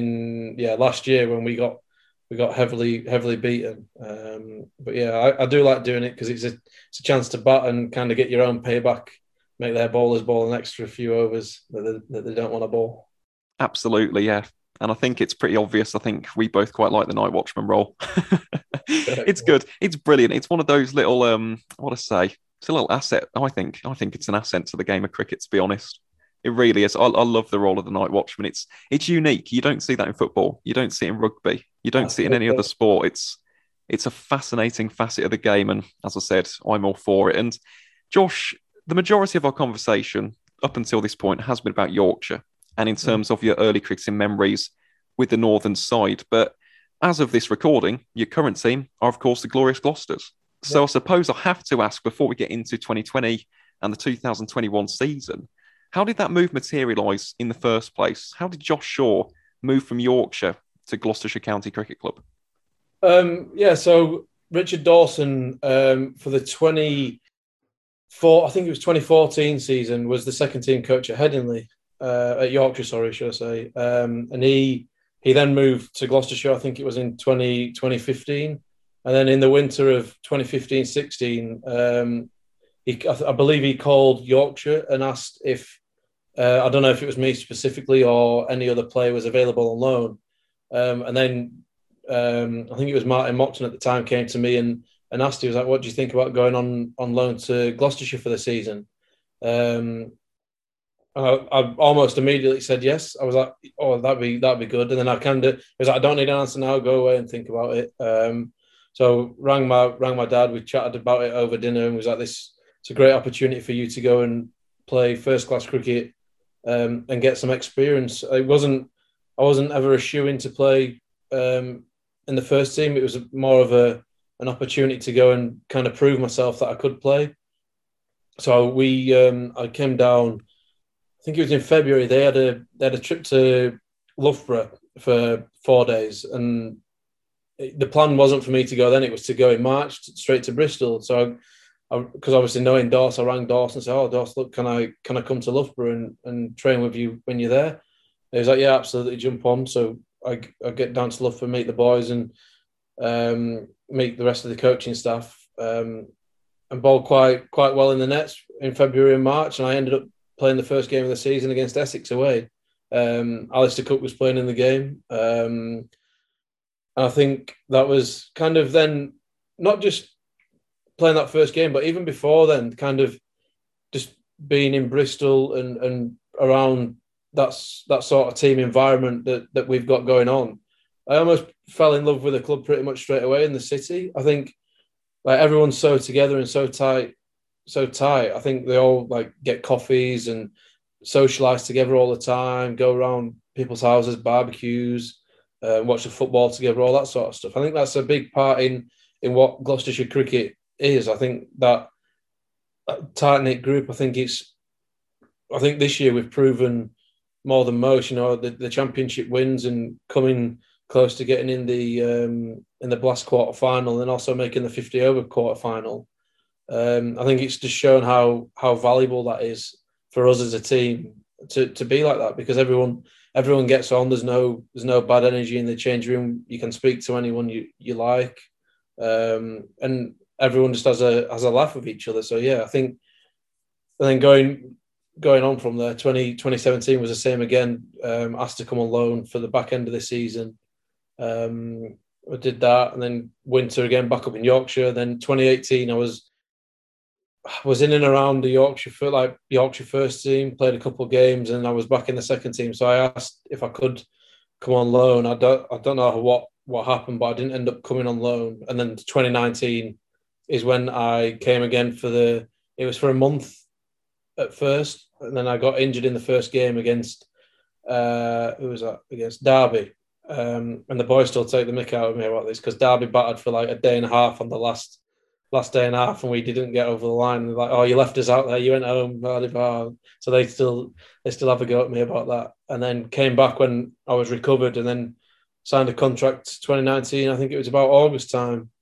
year when we got heavily beaten. But yeah, I do like doing it because it's a chance to bat and kind of get your own payback, make their bowlers bowl an extra few overs that they don't want to bowl. Absolutely, yeah. And I think it's pretty obvious. I think we both quite like the night watchman role. It's good. It's brilliant. It's one of those little, what to say? It's a little asset. I think it's an asset to the game of cricket, to be honest. It really is. I love the role of the night watchman. It's unique. You don't see that in football. You don't see it in rugby. You don't see it in any other sport. It's a fascinating facet of the game. And as I said, I'm all for it. And Josh, the majority of our conversation up until this point has been about Yorkshire and in terms of your early cricketing memories with the northern side. But as of this recording, your current team are, of course, the Glorious Gloucesters. So I suppose I have to ask, before we get into 2020 and the 2021 season, how did that move materialise in the first place? How did Josh Shaw move from Yorkshire to Gloucestershire County Cricket Club? So Richard Dawson for the 2014 season was the second team coach at Headingley, at Yorkshire, sorry, should I say. And he then moved to Gloucestershire, I think it was in 2015. And then in the winter of 2015-16, I believe he called Yorkshire and asked if, I don't know if it was me specifically or any other player was available on loan. And then I think it was Martin Moxon at the time came to me and asked, he was like, what do you think about going on loan to Gloucestershire for the season? I almost immediately said yes. I was like, oh, that'd be good. And then I was like, I don't need an answer now, go away and think about it. So rang my dad, we chatted about it over dinner and was like, it's a great opportunity for you to go and play first class cricket and get some experience. I wasn't ever a shoe-in to play in the first team. It was more of an opportunity to go and kind of prove myself that I could play. So I came down, I think it was in February. They had a trip to Loughborough for 4 days, and the plan wasn't for me to go then. It was to go in March straight to Bristol. So because obviously knowing Dorse, I rang Dorse and said, "Oh, Dorse, look, can I come to Loughborough and train with you when you're there?" He was like, "Yeah, absolutely, jump on." So I get down to Loughborough, meet the boys, and meet the rest of the coaching staff, and bowled quite well in the nets in February and March, and I ended up playing the first game of the season against Essex away. Alistair Cook was playing in the game. And I think that was kind of then not just playing that first game, but even before then, kind of just being in Bristol and around that sort of team environment that we've got going on. I almost fell in love with the club pretty much straight away in the city. I think like everyone's so together and so tight. I think they all like get coffees and socialise together all the time, go around people's houses, barbecues, watch the football together, all that sort of stuff. I think that's a big part in what Gloucestershire cricket is. I think that tight-knit group, I think this year we've proven more than most, the championship wins and coming close to getting in the Blast quarter final and also making the 50 over quarter final. I think it's just shown how valuable that is for us as a team to be like that, because everyone gets on. There's no bad energy in the change room. You can speak to anyone you like, and everyone just has a laugh with each other. So yeah, I think, and then going on from there, 2017 was the same again. Asked to come on loan for the back end of the season. I did that, and then winter again back up in Yorkshire. Then 2018, I was in and around the Yorkshire first team, played a couple of games, and I was back in the second team. So I asked if I could come on loan. I don't know what happened, but I didn't end up coming on loan. And then 2019 is when I came again it was for a month at first, and then I got injured in the first game against who was that? Against Derby. And the boys still take the mick out of me about this, because Derby battered for like a day and a half on the last day and a half, and we didn't get over the line. They're like, "Oh, you left us out there. You went home." Blah, blah, blah. So they still have a go at me about that. And then came back when I was recovered, and then signed a contract 2019. I think it was about August time.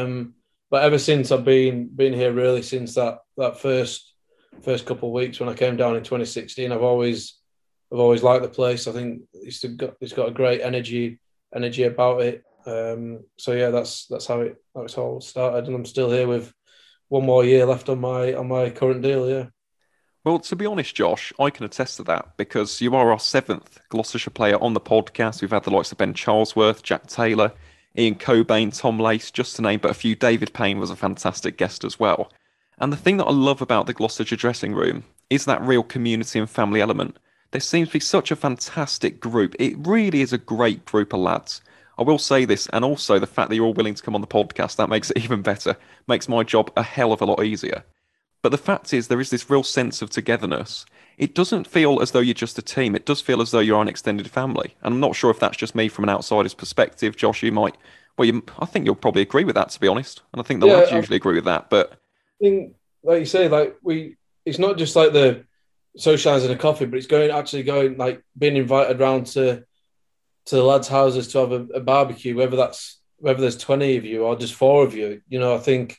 But ever since, I've been here really since that first couple of weeks when I came down in 2016. I've always liked the place. I think it's got a great energy about it. So yeah, that's how it's all started, and I'm still here with one more year left on my current deal. Yeah. Well, to be honest, Josh, I can attest to that because you are our seventh Gloucestershire player on the podcast. We've had the likes of Ben Charlesworth, Jack Taylor, Ian Cobain, Tom Lace, just to name but a few. David Payne was a fantastic guest as well. And the thing that I love about the Gloucestershire dressing room is that real community and family element. There seems to be such a fantastic group. It really is a great group of lads. I will say this, and also the fact that you're all willing to come on the podcast, that makes it even better. Makes my job a hell of a lot easier. But the fact is, there is this real sense of togetherness. It doesn't feel as though you're just a team. It does feel as though you're an extended family. And I'm not sure if that's just me from an outsider's perspective. Josh, you might... Well, I think you'll probably agree with that, to be honest. And I think the lads usually agree with that. But I think, like you say, it's not just like the socialising a coffee, but it's going like being invited round to the lads' houses to have a barbecue, whether there's 20 of you or just 4 of you. You know, I think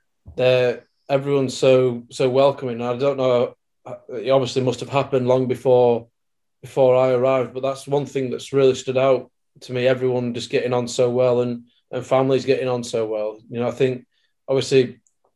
everyone's so welcoming. I don't know. It obviously must have happened long before I arrived, but that's one thing that's really stood out to me. Everyone just getting on so well, and families getting on so well. You know, I think obviously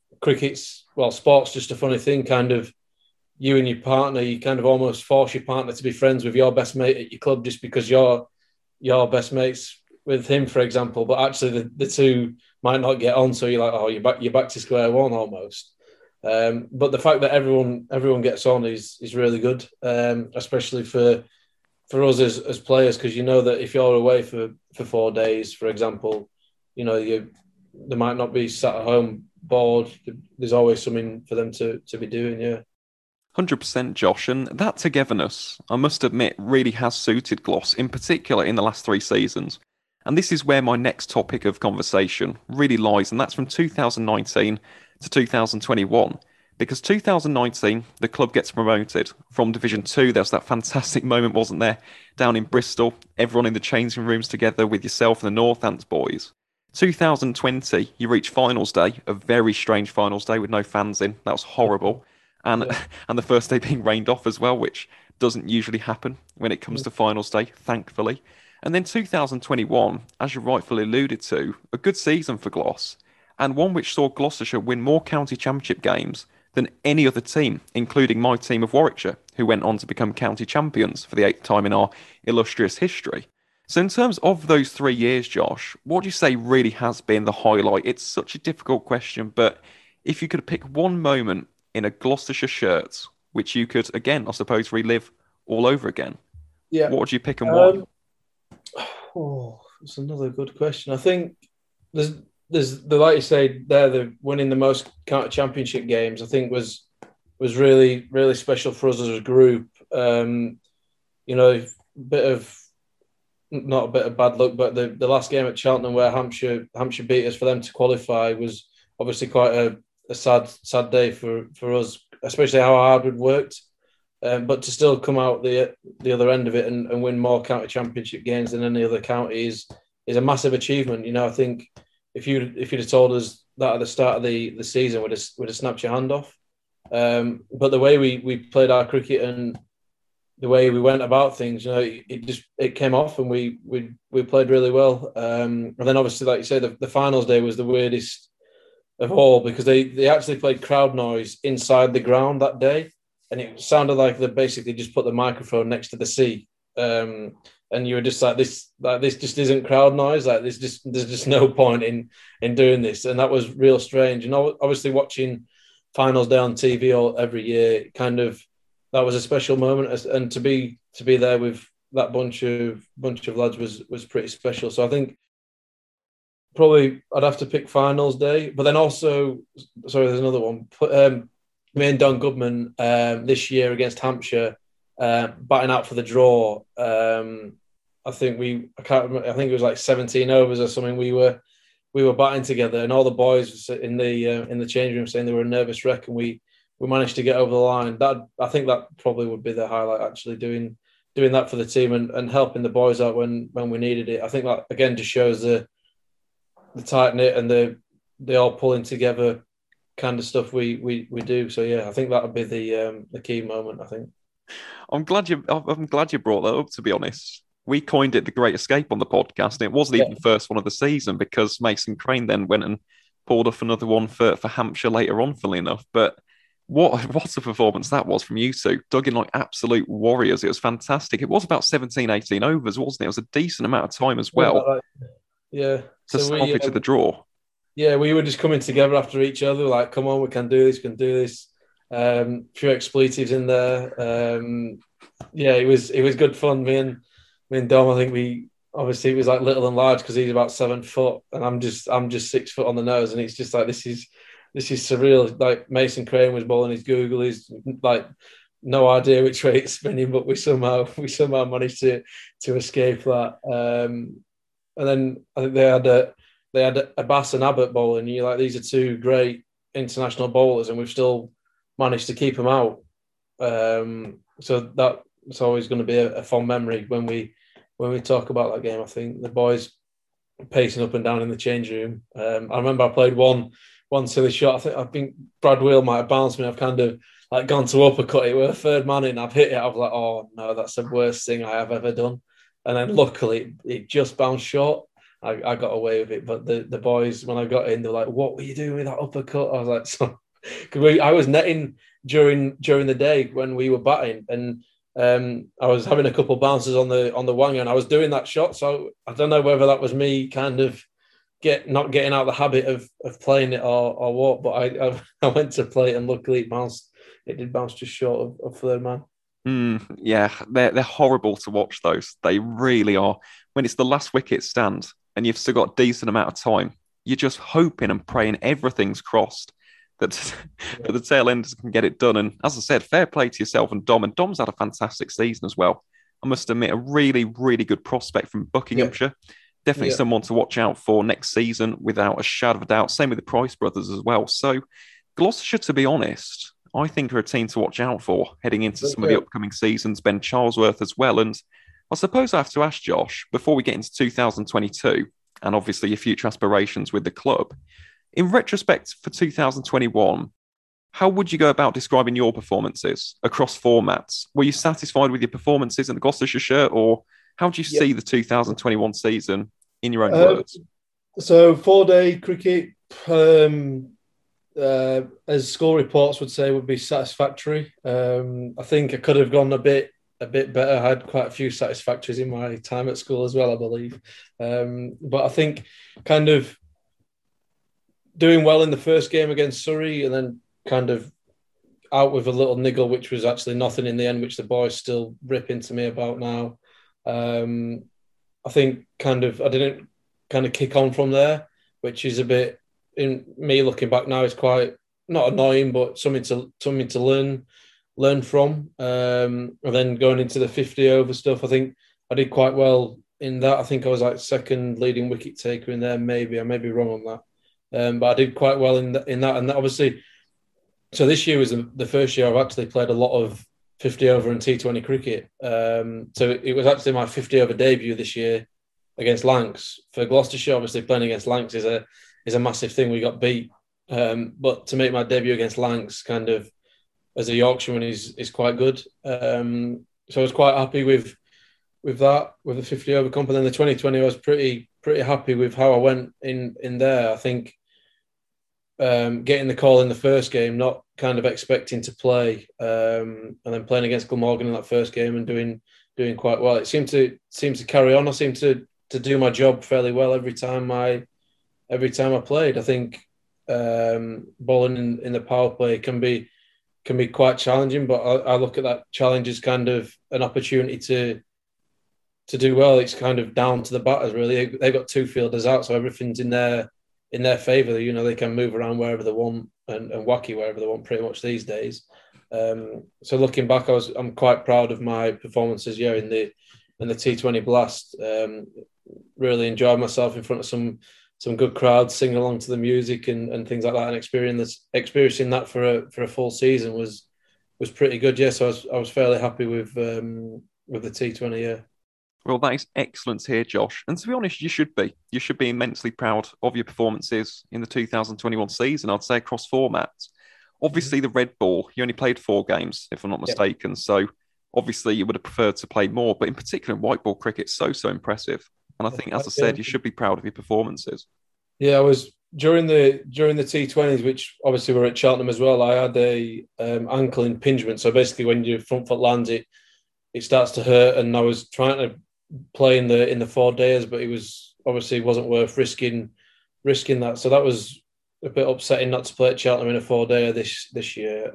sport's just a funny thing. Kind of, you and your partner, you kind of almost force your partner to be friends with your best mate at your club just because you're best mates with him, for example. But actually, the two might not get on, so you're like, oh, you're back to square one almost. But the fact that everyone gets on is really good, especially for us as players, because you know that if you're away for 4 days, for example, you know they might not be sat at home bored. There's always something for them to be doing. Yeah. 100%, Josh, and that togetherness, I must admit, really has suited Gloss, in particular in the last 3 seasons. And this is where my next topic of conversation really lies, and that's from 2019 to 2021. Because 2019, the club gets promoted from Division 2. There's that fantastic moment, wasn't there? Down in Bristol, everyone in the changing rooms together with yourself and the Northants boys. 2020, you reach finals day, a very strange finals day with no fans in. That was horrible. And the first day being rained off as well, which doesn't usually happen when it comes to finals day, thankfully. And then 2021, as you rightfully alluded to, a good season for Gloss, and one which saw Gloucestershire win more county championship games than any other team, including my team of Warwickshire, who went on to become county champions for the 8th time in our illustrious history. So in terms of those 3 years, Josh, what do you say really has been the highlight? It's such a difficult question, but if you could pick one moment in a Gloucestershire shirt, which you could, again, I suppose, relive all over again, what would you pick and why? That's another good question. I think there's like you say there, the winning the most county championship games, I think was really, really special for us as a group. You know, not a bit of bad luck, but the last game at Cheltenham where Hampshire beat us for them to qualify was obviously quite a sad day for us, especially how hard we'd worked. But to still come out the other end of it and win more county championship games than any other county is a massive achievement. You know, I think you'd have told us that at the start of the season, we'd have snapped your hand off. But the way we played our cricket and the way we went about things, it came off, and we played really well. And then obviously, like you say, the finals day was the weirdest of all, because they actually played crowd noise inside the ground that day, and it sounded like they basically just put the microphone next to the sea. And you were just like, this just isn't crowd noise. Like there's just no point in doing this, and that was real strange. And obviously, watching finals day on TV every year, kind of, that was a special moment, and to be there with that bunch of lads was pretty special. So I think probably I'd have to pick finals day, but then also, sorry, there's another one. Me and Don Goodman this year against Hampshire, batting out for the draw. I think I can't remember. I think it was like 17 overs or something. We were batting together, and all the boys in the change room saying they were a nervous wreck, and we managed to get over the line. I think that probably would be the highlight, actually, doing that for the team and helping the boys out when we needed it. I think that again just shows the tight knit and the all pulling together kind of stuff we do. So yeah, I think that would be the key moment, I think. I'm glad you brought that up, to be honest. We coined it the Great Escape on the podcast, and it wasn't even the first one of the season, because Mason Crane then went and pulled off another one for Hampshire later on, funnily enough. But what a performance that was from you two. Dug in like absolute warriors. It was fantastic. It was about 17, 18 overs, wasn't it? It was a decent amount of time as well. Yeah. To salvage to the draw. Yeah, we were just coming together after each other, like, come on, we can do this. Few expletives in there. Yeah, it was good fun. Me and Dom, I think obviously it was like little and large, because he's about 7 foot and I'm just 6 foot on the nose, and it's just like this is surreal. Like Mason Crane was bowling his Google, he's like no idea which way it's spinning, but we somehow managed to escape that. And then I think they had Abbas and Abbott bowling, and you're like, these are two great international bowlers, and we've still managed to keep them out. So that's always going to be a fond memory when we talk about that game. I think the boys pacing up and down in the change room. I remember I played one silly shot. I think Brad Wheel might have bounced me. I've kind of like gone to uppercut it with a third man in. I've hit it. I was like, oh no, that's the worst thing I have ever done. And then luckily it just bounced short. I got away with it. But the boys, when I got in, they were like, what were you doing with that uppercut? I was like, so, because I was netting during the day when we were batting, and I was having a couple of bounces on the wang, and I was doing that shot. So I don't know whether that was me kind of not getting out of the habit of playing it or what, but I went to play it, and luckily it did bounce just short of third man. Yeah, they're horrible to watch, those. They really are. When it's the last wicket stand and you've still got a decent amount of time, you're just hoping and praying everything's crossed that the tail enders can get it done. And as I said, fair play to yourself and Dom. And Dom's had a fantastic season as well. I must admit, a really, really good prospect from Buckinghamshire. Yeah. Definitely someone to watch out for next season, without a shadow of a doubt. Same with the Price brothers as well. So Gloucestershire, to be honest, I think are a team to watch out for heading into some of the upcoming seasons. Ben Charlesworth as well. And I suppose I have to ask Josh, before we get into 2022, and obviously your future aspirations with the club, in retrospect for 2021, how would you go about describing your performances across formats? Were you satisfied with your performances in the Gloucestershire shirt, or how do you see the 2021 season in your own words? So 4-day cricket, as school reports would say, would be satisfactory. I think I could have gone a bit better. I had quite a few satisfactories in my time at school as well, I believe. But I think kind of doing well in the first game against Surrey, and then kind of out with a little niggle, which was actually nothing in the end, which the boys still rip into me about now. I think I didn't kind of kick on from there, which is a bit, in me looking back now, is quite not annoying, but something to learn from. And then going into the 50 over stuff, I think I did quite well in that. I think I was like second leading wicket taker in there. I may be wrong on that. But I did quite well in that. And obviously, so this year was the first year I've actually played a lot of 50 over and T20 cricket. So it was actually my 50 over debut this year against Lancs. For Gloucestershire, obviously playing against Lancs is a massive thing. We got beat, but to make my debut against Lancs, kind of as a Yorkshireman, is quite good. So I was quite happy with that, with the 50 over comp, and then the 2020, I was pretty happy with how I went in there. I think getting the call in the first game, not kind of expecting to play, and then playing against Glamorgan in that first game and doing quite well. It seemed to carry on. I seemed to do my job fairly well every time I played. I think bowling in the power play can be quite challenging, but I look at that challenge as kind of an opportunity to do well. It's kind of down to the batters, really. They've got two fielders out, so everything's in their favour. You know, they can move around wherever they want and wacky wherever they want pretty much these days. So looking back, I'm quite proud of my performances in the T20 Blast. Really enjoyed myself in front of some good crowds, singing along to the music and things like that, and experiencing that for a full season was pretty good. Yeah, so I was fairly happy with the T20. Yeah. Well, that is excellent to hear, Josh. And to be honest, you should be. You should be immensely proud of your performances in the 2021 season, I'd say, across formats. Obviously, the red ball, you only played 4 games, if I'm not mistaken. Yeah. So obviously, you would have preferred to play more. But in particular, in white ball cricket, so impressive. And I think, as I said, you should be proud of your performances. Yeah, I was during the T20s, which obviously were at Cheltenham as well. I had a ankle impingement. So basically, when your front foot lands, it starts to hurt. And I was trying to play in the 4 days, but it wasn't worth risking that. So that was a bit upsetting not to play at Cheltenham in a 4-day this year.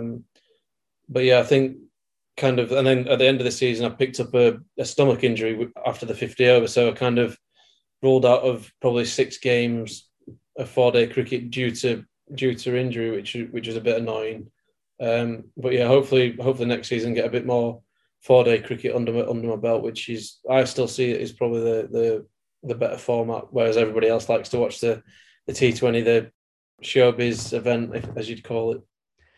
But yeah, I think kind of, and then at the end of the season, I picked up a stomach injury after the 50 over. So I kind of ruled out of probably 6 games of 4-day cricket due to injury, which was a bit annoying. But yeah, hopefully next season get a bit more 4-day cricket under my belt, which is, I still see it as probably the better format, whereas everybody else likes to watch the T20, the showbiz event, as you'd call it.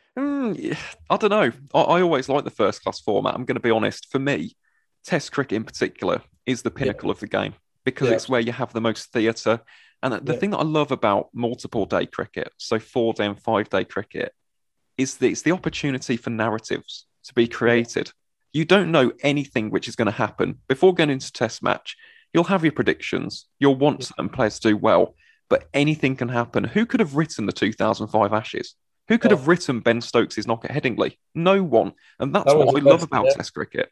I don't know. I always like the first class format. I'm going to be honest. For me, Test cricket in particular is the pinnacle of the game because it's where you have the most theatre. And the thing that I love about multiple day cricket, so 4-day and 5-day cricket, is that it's the opportunity for narratives to be created. You don't know anything which is going to happen. Before going into Test match, you'll have your predictions. You'll want certain players to do well, but anything can happen. Who could have written the 2005 Ashes? Who could have written Ben Stokes' knock at Headingley? No one. And that's what I love about Test cricket.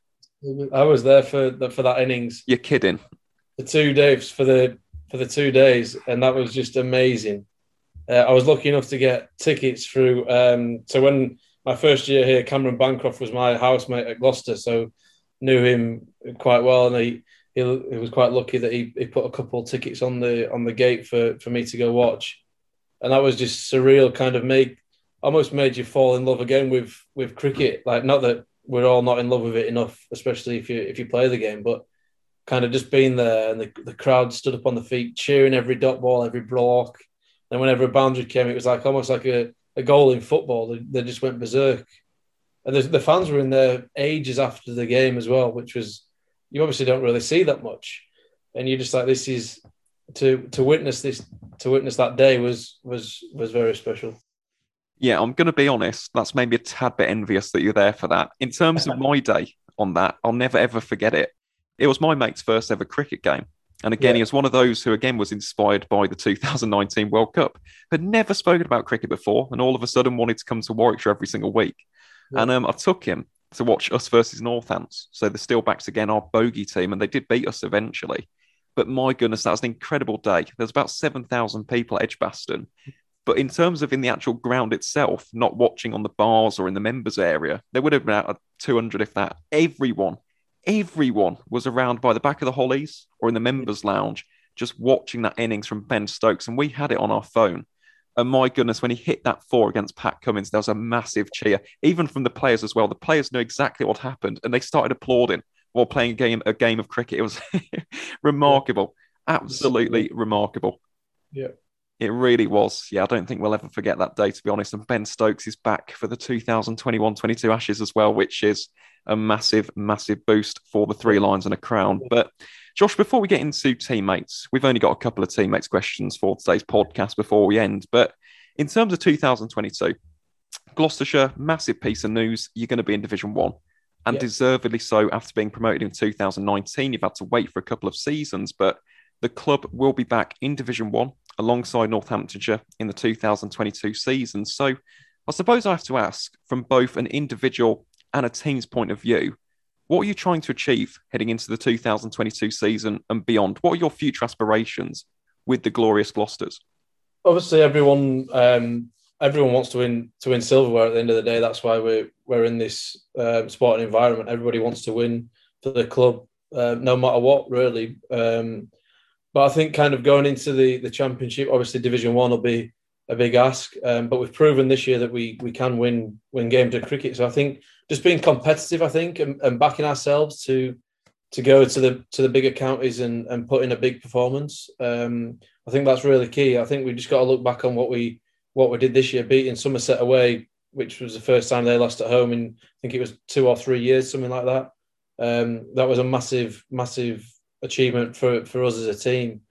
I was there for that innings. You're kidding. The 2 days for the 2 days, and that was just amazing. I was lucky enough to get tickets through. So when my first year here, Cameron Bancroft was my housemate at Gloucester, so knew him quite well, and he was quite lucky that he put a couple of tickets on the gate for me to go watch, and that was just surreal. Kind of almost made you fall in love again with cricket. Like, not that we're all not in love with it enough, especially if you play the game, but kind of just being there and the crowd stood up on the feet, cheering every dot ball, every block, and whenever a boundary came, it was like almost like a goal in football. They just went berserk. And the fans were in there ages after the game as well, which was, you obviously don't really see that much. And you're just like, this is, to witness that day was very special. Yeah, I'm going to be honest, that's maybe a tad bit envious that you're there for that. In terms of my day on that, I'll never ever forget it. It was my mate's first ever cricket game. And again, he was one of those who, again, was inspired by the 2019 World Cup, had never spoken about cricket before, and all of a sudden wanted to come to Warwickshire every single week. Yeah. And I took him to watch us versus Northants. So the Steelbacks, again, our bogey team, and they did beat us eventually. But my goodness, that was an incredible day. There's about 7,000 people at Edgbaston. But in terms of in the actual ground itself, not watching on the bars or in the members area, there would have been about 200, if that. Everyone was around by the back of the Hollies or in the members' lounge, just watching that innings from Ben Stokes. And we had it on our phone. And my goodness, when he hit that 4 against Pat Cummins, there was a massive cheer, even from the players as well. The players knew exactly what happened and they started applauding while playing a game of cricket. It was remarkable. Absolutely remarkable. Yeah. It really was. Yeah, I don't think we'll ever forget that day, to be honest. And Ben Stokes is back for the 2021-22 Ashes as well, which is a massive, massive boost for the Three Lions and a Crown. But Josh, before we get into teammates, we've only got a couple of teammates questions for today's podcast before we end. But in terms of 2022, Gloucestershire, massive piece of news. You're going to be in Division 1. And deservedly so after being promoted in 2019. You've had to wait for a couple of seasons, but the club will be back in Division 1 alongside Northamptonshire in the 2022 season. So I suppose I have to ask, from both an individual and a team's point of view, what are you trying to achieve heading into the 2022 season and beyond? What are your future aspirations with the glorious Gloucesters? Obviously, everyone wants to win silverware at the end of the day. That's why we're in this sporting environment. Everybody wants to win for the club, no matter what, really. But I think kind of going into the Championship, obviously Division 1 will be a big ask. But we've proven this year that we can win games of cricket. So I think just being competitive, I think, and backing ourselves to go to the bigger counties and put in a big performance. I think that's really key. I think we just got to look back on what we did this year, beating Somerset away, which was the first time they lost at home in, I think it was 2 or 3 years, something like that. That was a massive, massive achievement for us as a team.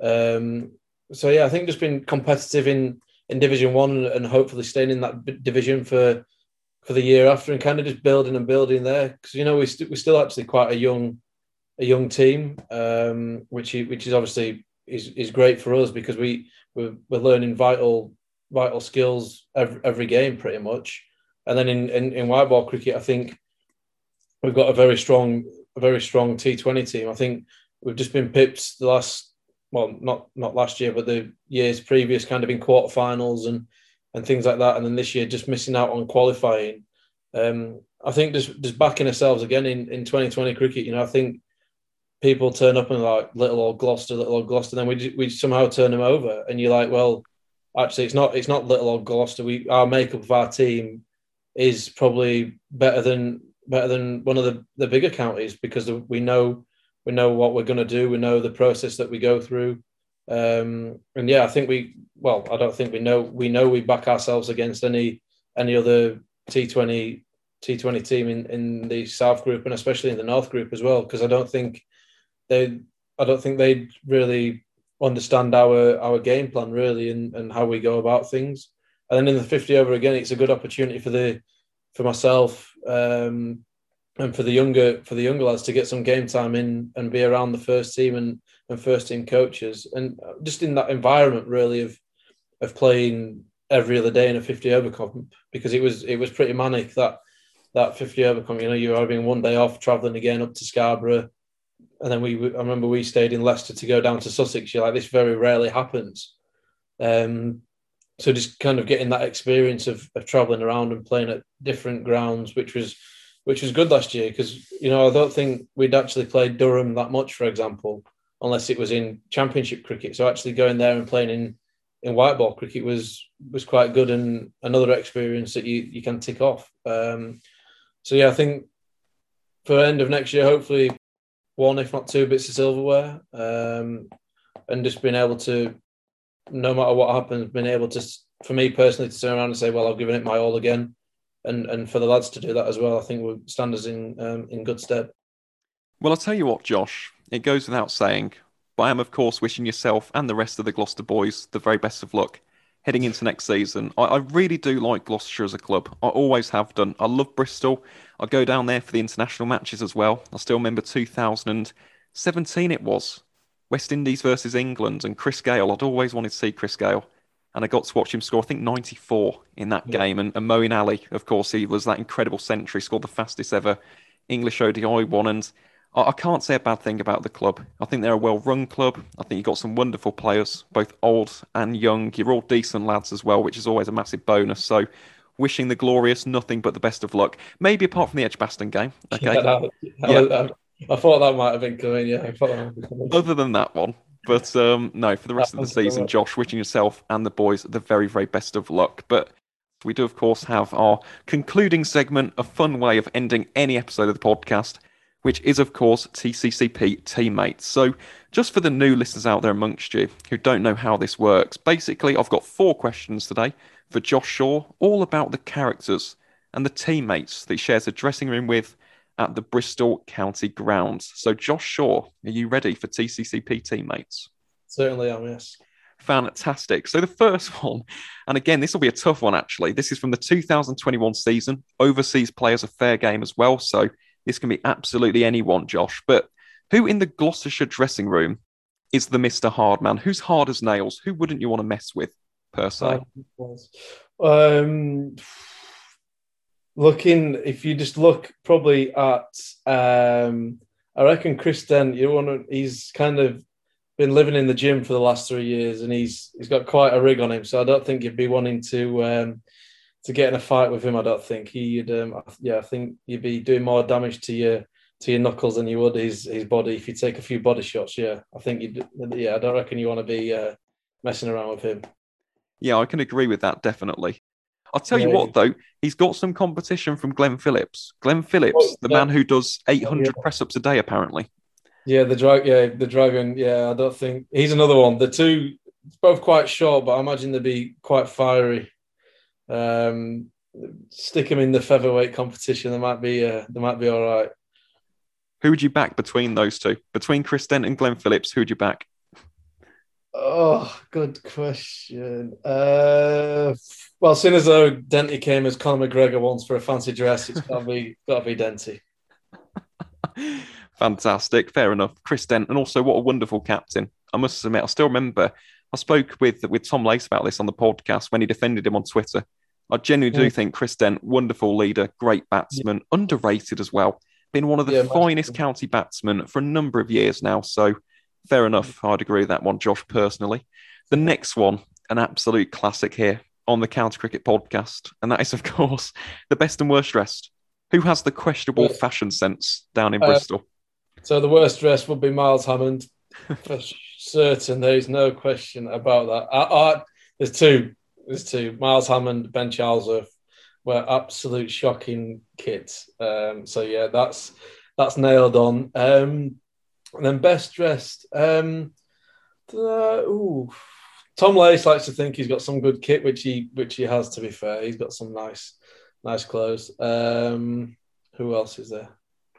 So yeah, I think just being competitive in Division 1 and hopefully staying in that division for the year after, and kind of just building there, because we're still actually quite a young team, which is obviously is great for us, because we're learning vital skills every game pretty much. And then in white ball cricket, I think we've got a very strong T20 team. I think we've just been pipped the last, well, not last year, but the years previous, kind of in quarterfinals and things like that. And then this year, just missing out on qualifying. I think just backing ourselves again in 2020 cricket. I think people turn up and like little old Gloucester, and then we somehow turn them over. And you're like, well, actually, it's not little old Gloucester. Our makeup of our team is probably better than one of the bigger counties, because we know what we're going to do. We know the process that we go through. And yeah, I think we know we back ourselves against any other T20 team in the South group, and especially in the North group as well, because I don't think they really understand our game plan really, and how we go about things. And then in the 50 over again, it's a good opportunity for myself and for the younger lads to get some game time in and be around the first team and first team coaches, and just in that environment really of playing every other day in a 50 over comp, because it was pretty manic that 50 over comp. You're having one day off, travelling again up to Scarborough, and then I remember we stayed in Leicester to go down to Sussex. You're like, this very rarely happens. So just kind of getting that experience of travelling around and playing at different grounds, which was good last year, because I don't think we'd actually played Durham that much, for example, unless it was in Championship cricket. So actually going there and playing in white ball cricket was quite good, and another experience that you can tick off. So yeah, I think for the end of next year, hopefully 1, if not 2 bits of silverware, and just being able to, no matter what happens, being able to, for me personally, to turn around and say, well, I've given it my all again. And for the lads to do that as well, I think will stand us in good stead. Well, I'll tell you what, Josh, it goes without saying, but I am, of course, wishing yourself and the rest of the Gloucester boys the very best of luck heading into next season. I really do like Gloucestershire as a club. I always have done. I love Bristol. I go down there for the international matches as well. I still remember 2017 it was. West Indies versus England, and Chris Gale. I'd always wanted to see Chris Gale. And I got to watch him score, I think, 94 in that game. And Moeen Ali, of course, he was that incredible century, scored the fastest ever English ODI one. And I can't say a bad thing about the club. I think they're a well-run club. I think you've got some wonderful players, both old and young. You're all decent lads as well, which is always a massive bonus. So wishing the glorious nothing but the best of luck. Maybe apart from the Edgbaston game. Okay. I thought that might have been coming, yeah. Other than that one. But no, for the rest of the season, Josh, wishing yourself and the boys the very, very best of luck. But we do, of course, have our concluding segment, a fun way of ending any episode of the podcast, which is, of course, TCCP teammates. So, just for the new listeners out there amongst you who don't know how this works, basically, I've got 4 questions today for Josh Shaw, all about the characters and the teammates that he shares a dressing room with at the Bristol County grounds. So, Josh Shaw, are you ready for TCCP teammates? Certainly am, yes. Fantastic. So the first one, and again, this will be a tough one actually. This is from the 2021 season. Overseas players are fair game as well. So this can be absolutely anyone, Josh. But who in the Gloucestershire dressing room is the Mr. Hardman? Who's hard as nails? Who wouldn't you want to mess with, per se? If you just look probably at, I reckon Chris Dent, he's kind of been living in the gym for the last 3 years, and he's got quite a rig on him. So I don't think you'd be wanting to get in a fight with him. I don't think he'd. I think you'd be doing more damage to your knuckles than you would his body if you take a few body shots. Yeah, I think you'd. Yeah, I don't reckon you want to be messing around with him. Yeah, I can agree with that definitely. I'll tell you what, though, he's got some competition from Glenn Phillips. Glenn Phillips, the man who does 800 press-ups a day, apparently. Yeah, the dragon. Yeah, I don't think he's another one. The two, both quite short, but I imagine they'd be quite fiery. Stick him in the featherweight competition. They might be all right. Who would you back between those two? Between Chris Dent and Glenn Phillips, who would you back? Oh, good question. Well, seeing as though Denty came as Conor McGregor once for a fancy dress, it's got to be Denty. Fantastic. Fair enough. Chris Dent, and also what a wonderful captain. I must admit, I still remember I spoke with Tom Lace about this on the podcast when he defended him on Twitter. I genuinely do think Chris Dent, wonderful leader, great batsman, underrated as well. Been one of the finest county batsmen for a number of years now. So fair enough. I'd agree with that one, Josh, personally. The next one, an absolute classic here on the County Cricket podcast. And that is, of course, the best and worst dressed. Who has the questionable fashion sense down in Bristol? So the worst dressed would be Miles Hammond. For certain, there is no question about that. There's two. Miles Hammond, Ben Charlesworth were absolute shocking kits. So yeah, that's nailed on. And then best dressed. Tom Lace likes to think he's got some good kit, which he has. To be fair, he's got some nice clothes. Who else is there?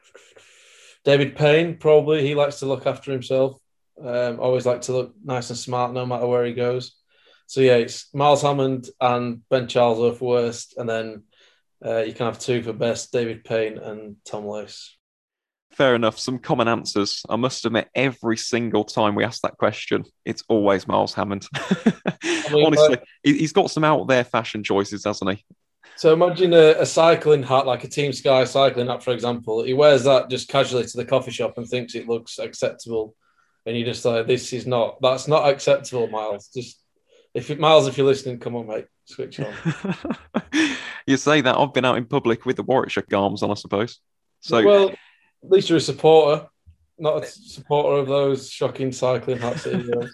David Payne, probably. He likes to look after himself. Always like to look nice and smart no matter where he goes. So, yeah, it's Miles Hammond and Ben Charlesworth for worst. And then you can have 2 for best, David Payne and Tom Lace. Fair enough. Some common answers. I must admit, every single time we ask that question, it's always Miles Hammond. Honestly, he's got some out there fashion choices, hasn't he? So imagine a cycling hat, like a Team Sky cycling hat, for example. He wears that just casually to the coffee shop and thinks it looks acceptable. And you're just like, that's not acceptable, Miles. If you're listening, come on, mate, switch on. You say that. I've been out in public with the Warwickshire garms on, I suppose. So, well, at least you're a supporter, not a supporter of those shocking cycling hats.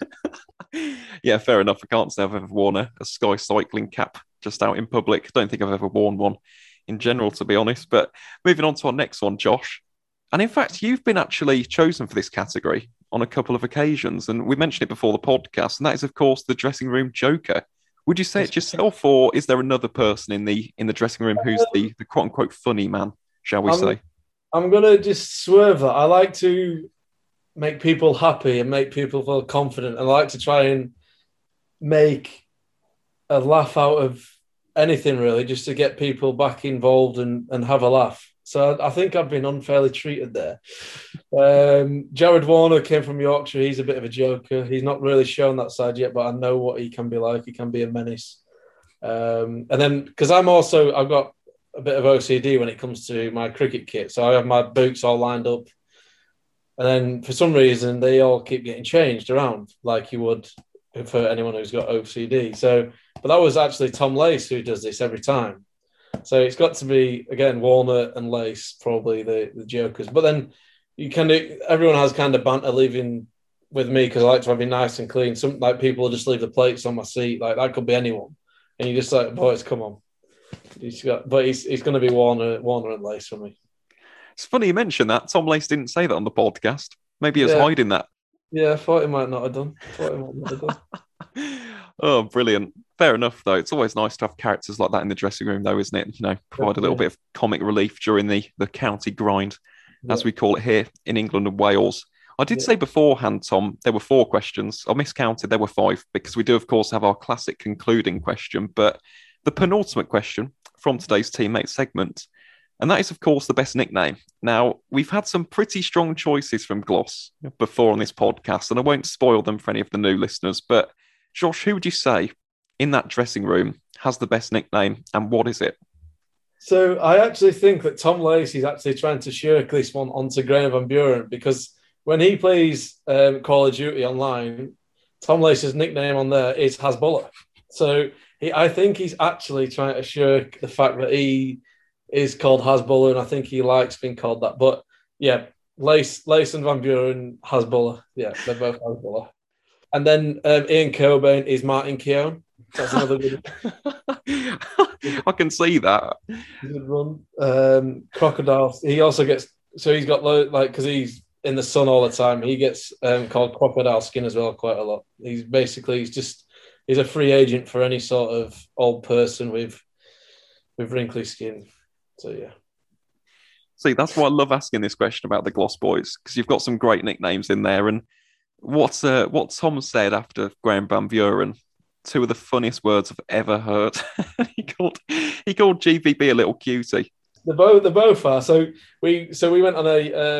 Yeah, fair enough. I can't say I've ever worn a Sky cycling cap just out in public. I don't think I've ever worn one in general, to be honest. But moving on to our next one, Josh. And in fact, you've been actually chosen for this category on a couple of occasions. And we mentioned it before the podcast. And that is, of course, the dressing room joker. Would you say it's yourself, or is there another person in the dressing room who's the quote unquote funny man, shall we say? I'm going to just swerve that. I like to make people happy and make people feel confident. I like to try and make a laugh out of anything, really, just to get people back involved and have a laugh. So I think I've been unfairly treated there. Jared Warner came from Yorkshire. He's a bit of a joker. He's not really shown that side yet, but I know what he can be like. He can be a menace. And then, because I've got a bit of OCD when it comes to my cricket kit. So I have my boots all lined up. And then for some reason, they all keep getting changed around like you would for anyone who's got OCD. But that was actually Tom Lace who does this every time. So it's got to be, again, Warner and Lace, probably the jokers. But then everyone has kind of banter leaving with me because I like to have it nice and clean. Some people will just leave the plates on my seat. Like that could be anyone. And you just like, boys, come on. But he's going to be Warner and Lace for me. It's funny you mentioned that. Tom Lace didn't say that on the podcast. Maybe he was Yeah, hiding that. yeah. I thought he might not have done. Thought he might not have done. Oh, brilliant. Fair enough, though. It's always nice to have characters like that in the dressing room, though, isn't it? You know, provide a little bit of comic relief during the county grind, as we call it here in England and Wales. I did say beforehand, Tom, there were 4 questions. I miscounted. There were 5 because we do, of course, have our classic concluding question. But the penultimate question from today's teammate segment, and that is, of course, the best nickname. Now, we've had some pretty strong choices from Gloss before on this podcast, and I won't spoil them for any of the new listeners. But Josh, who would you say in that dressing room has the best nickname, and what is it? So I actually think that Tom Lacey is actually trying to shirk this one onto Graham Van Buren, because when he plays Call of Duty online, Tom Lacey's nickname on there is Hasbulla. So I think he's actually trying to shirk the fact that he is called Hasbulla, and I think he likes being called that. But yeah, Lace and Van Buren, Hasbulla. Yeah, they're both Hasbulla. And then Ian Cobain is Martin Keown. That's another good I can see that. good run. Crocodile. He also gets, so he's got because he's in the sun all the time. He gets called Crocodile Skin as well quite a lot. He's a free agent for any sort of old person with wrinkly skin. So yeah. See, that's why I love asking this question about the Gloss Boys, because you've got some great nicknames in there. And what Tom said after Graham Van Buren, 2 of the funniest words I've ever heard. he called GVB a little cutie. They both are. So we went on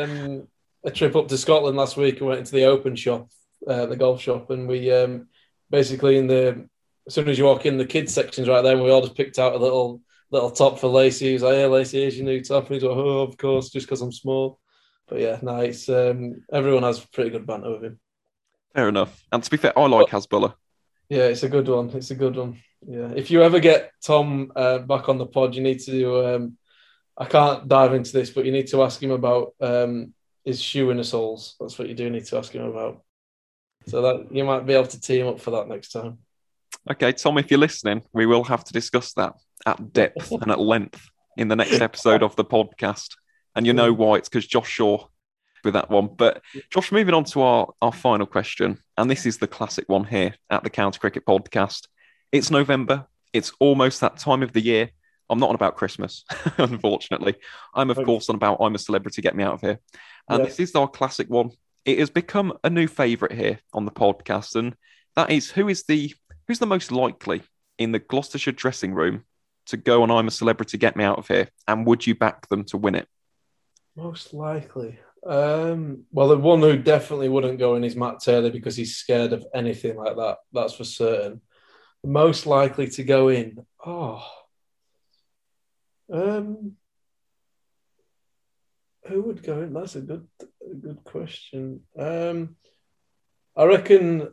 a trip up to Scotland last week and went into the Open shop, the golf shop, and we basically as soon as you walk in, the kids section's right there, and we all just picked out a little top for Lacey. He was like, "Hey, Lacey, here's your new top." And he's like, "Oh, of course, just because I'm small." But yeah, no, it's everyone has pretty good banter with him. Fair enough. And to be fair, I like Hasbulla. Yeah, it's a good one. Yeah, if you ever get Tom back on the pod, you need to. I can't dive into this, but you need to ask him about his shoe inner soles. That's what you do need to ask him about. So that you might be able to tee him up for that next time. Okay, Tom, if you're listening, we will have to discuss that at depth and at length in the next episode of the podcast. And you know why? It's because Josh Shaw with that one. But Josh, moving on to our final question, and this is the classic one here at the County Cricket Podcast. It's November. It's almost that time of the year. I'm not on about Christmas, unfortunately. I'm, of course, on about I'm a Celebrity, Get Me Out of Here. And this is our classic one. It has become a new favourite here on the podcast, and that is who's the most likely in the Gloucestershire dressing room to go on I'm a Celebrity, Get Me Out of Here, and would you back them to win it? Most likely. Well, the one who definitely wouldn't go in is Matt Taylor because he's scared of anything like that. That's for certain. Most likely to go in. Who would go in? That's a good question. I reckon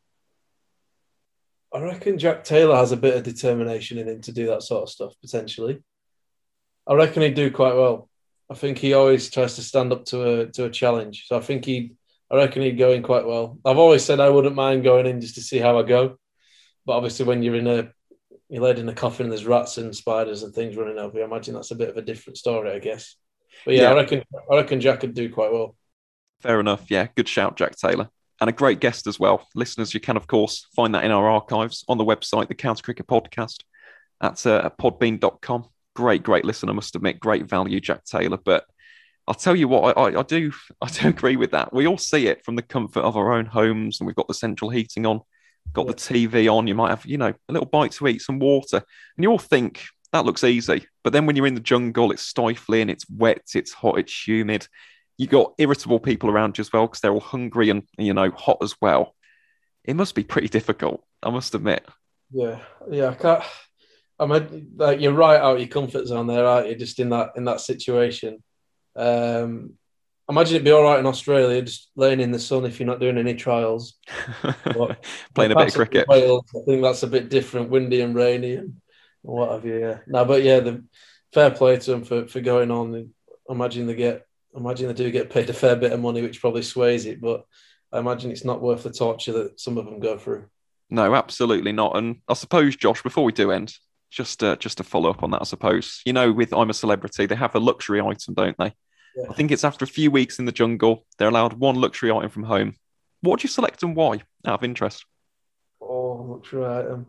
Jack Taylor has a bit of determination in him to do that sort of stuff, potentially. I reckon he'd do quite well. I think he always tries to stand up to a challenge. So I reckon he'd go in quite well. I've always said I wouldn't mind going in just to see how I go. But obviously when you're laid in a coffin and there's rats and spiders and things running over you, I imagine that's a bit of a different story, I guess. But yeah. I reckon Jack could do quite well. Fair enough. Yeah, good shout, Jack Taylor. And a great guest as well. Listeners, you can, of course, find that in our archives on the website, the County Cricket Podcast, at podbean.com. Great listen, I must admit. Great value, Jack Taylor. But I'll tell you what, I do agree with that. We all see it from the comfort of our own homes, and we've got the central heating on, got the TV on. You might have, a little bite to eat, some water. And you all think, that looks easy. But then when you're in the jungle, it's stifling, it's wet, it's hot, it's humid. You got irritable people around you as well because they're all hungry and, hot as well. It must be pretty difficult, I must admit. Yeah, I can't. I mean, like, you're right out your comfort zone there, aren't you? Just in that situation. Imagine it'd be all right in Australia, just laying in the sun if you're not doing any trials. Playing a bit of cricket. Wales, I think that's a bit different, windy and rainy and what have you. Yeah. No, but yeah, the fair play to them for going on. I imagine they do get paid a fair bit of money, which probably sways it. But I imagine it's not worth the torture that some of them go through. No, absolutely not. And I suppose, Josh, before we do end, just to follow up on that, I suppose, with I'm a Celebrity, they have a luxury item, don't they? I think it's after a few weeks in the jungle, they're allowed one luxury item from home. What do you select and why, out of interest? Oh, luxury item.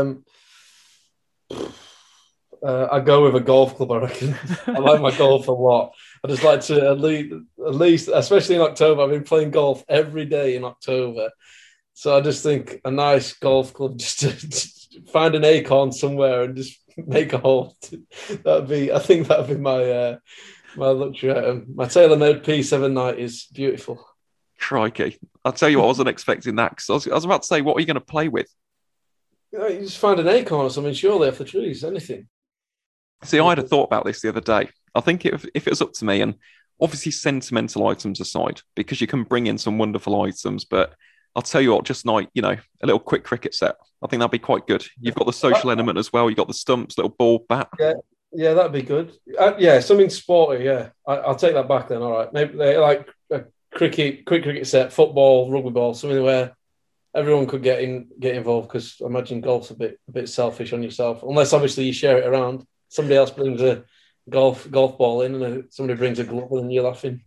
I go with a golf club, I reckon. I like my golf a lot. I just like to at least, especially in October, I've been playing golf every day in October. So I just think a nice golf club, just to find an acorn somewhere and just make a hole. I think that'd be my luxury item. My tailor-made P7 night is beautiful. Crikey. I'll tell you what, I wasn't expecting that, because I was about to say, what are you going to play with? You just find an acorn or something, surely, off the trees, anything. See, I had a thought about this the other day. I think if it was up to me, and obviously sentimental items aside, because you can bring in some wonderful items, but I'll tell you what, just like, a little quick cricket set. I think that'd be quite good. You've got the social element as well. You've got the stumps, little ball, bat. Yeah, that'd be good. Something sporty, yeah. I'll take that back then, all right. Maybe like a quick cricket set, football, rugby ball, something where everyone could get involved, because I imagine golf's a bit selfish on yourself, unless obviously you share it around. Somebody else brings a golf ball in, and somebody brings a glove, and you're laughing.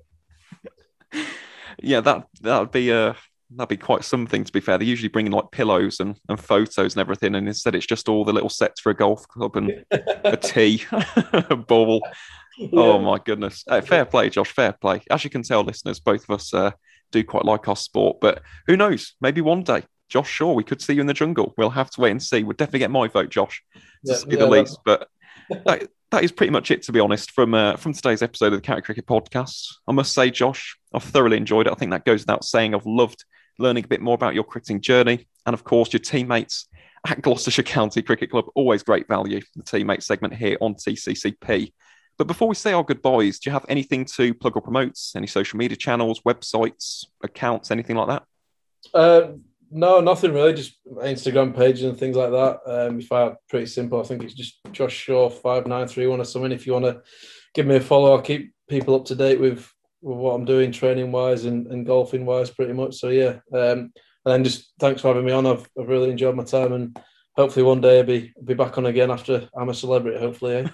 Yeah, that'd be quite something. To be fair, they usually bring in like pillows and photos and everything, and instead it's just all the little sets for a golf club and a tee, a ball. Yeah. Oh my goodness! Fair play, Josh. Fair play. As you can tell, listeners, both of us do quite like our sport, but who knows? Maybe one day, Josh, sure, we could see you in the jungle. We'll have to wait and see. We'll definitely get my vote, Josh, to say the least. But that is pretty much it, to be honest, from today's episode of the County Cricket Podcast. I must say, Josh, I've thoroughly enjoyed it. I think that goes without saying. I've loved learning a bit more about your cricketing journey, and of course, your teammates at Gloucestershire County Cricket Club. Always great value, the teammate segment here on TCCP. But before we say our goodbyes, do you have anything to plug or promote? Any social media channels, websites, accounts, anything like that? No, nothing really. Just Instagram pages and things like that. If I pretty simple, I think it's just Josh Shaw 5931 or something. If you want to give me a follow, I'll keep people up to date with what I'm doing training wise and golfing wise, pretty much. So yeah, and then just thanks for having me on. I've really enjoyed my time, and hopefully one day I'll be back on again after I'm a celebrity. Hopefully.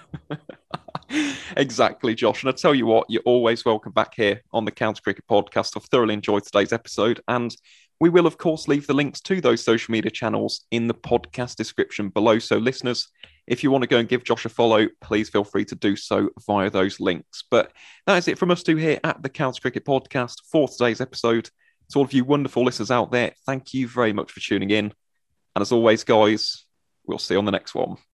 Exactly, Josh. And I tell you what, you're always welcome back here on the County Cricket Podcast. I've thoroughly enjoyed today's episode, and we will, of course, leave the links to those social media channels in the podcast description below. So, listeners, if you want to go and give Josh a follow, please feel free to do so via those links. But that is it from us two here at the County Cricket Podcast for today's episode. To all of you wonderful listeners out there, thank you very much for tuning in. And as always, guys, we'll see you on the next one.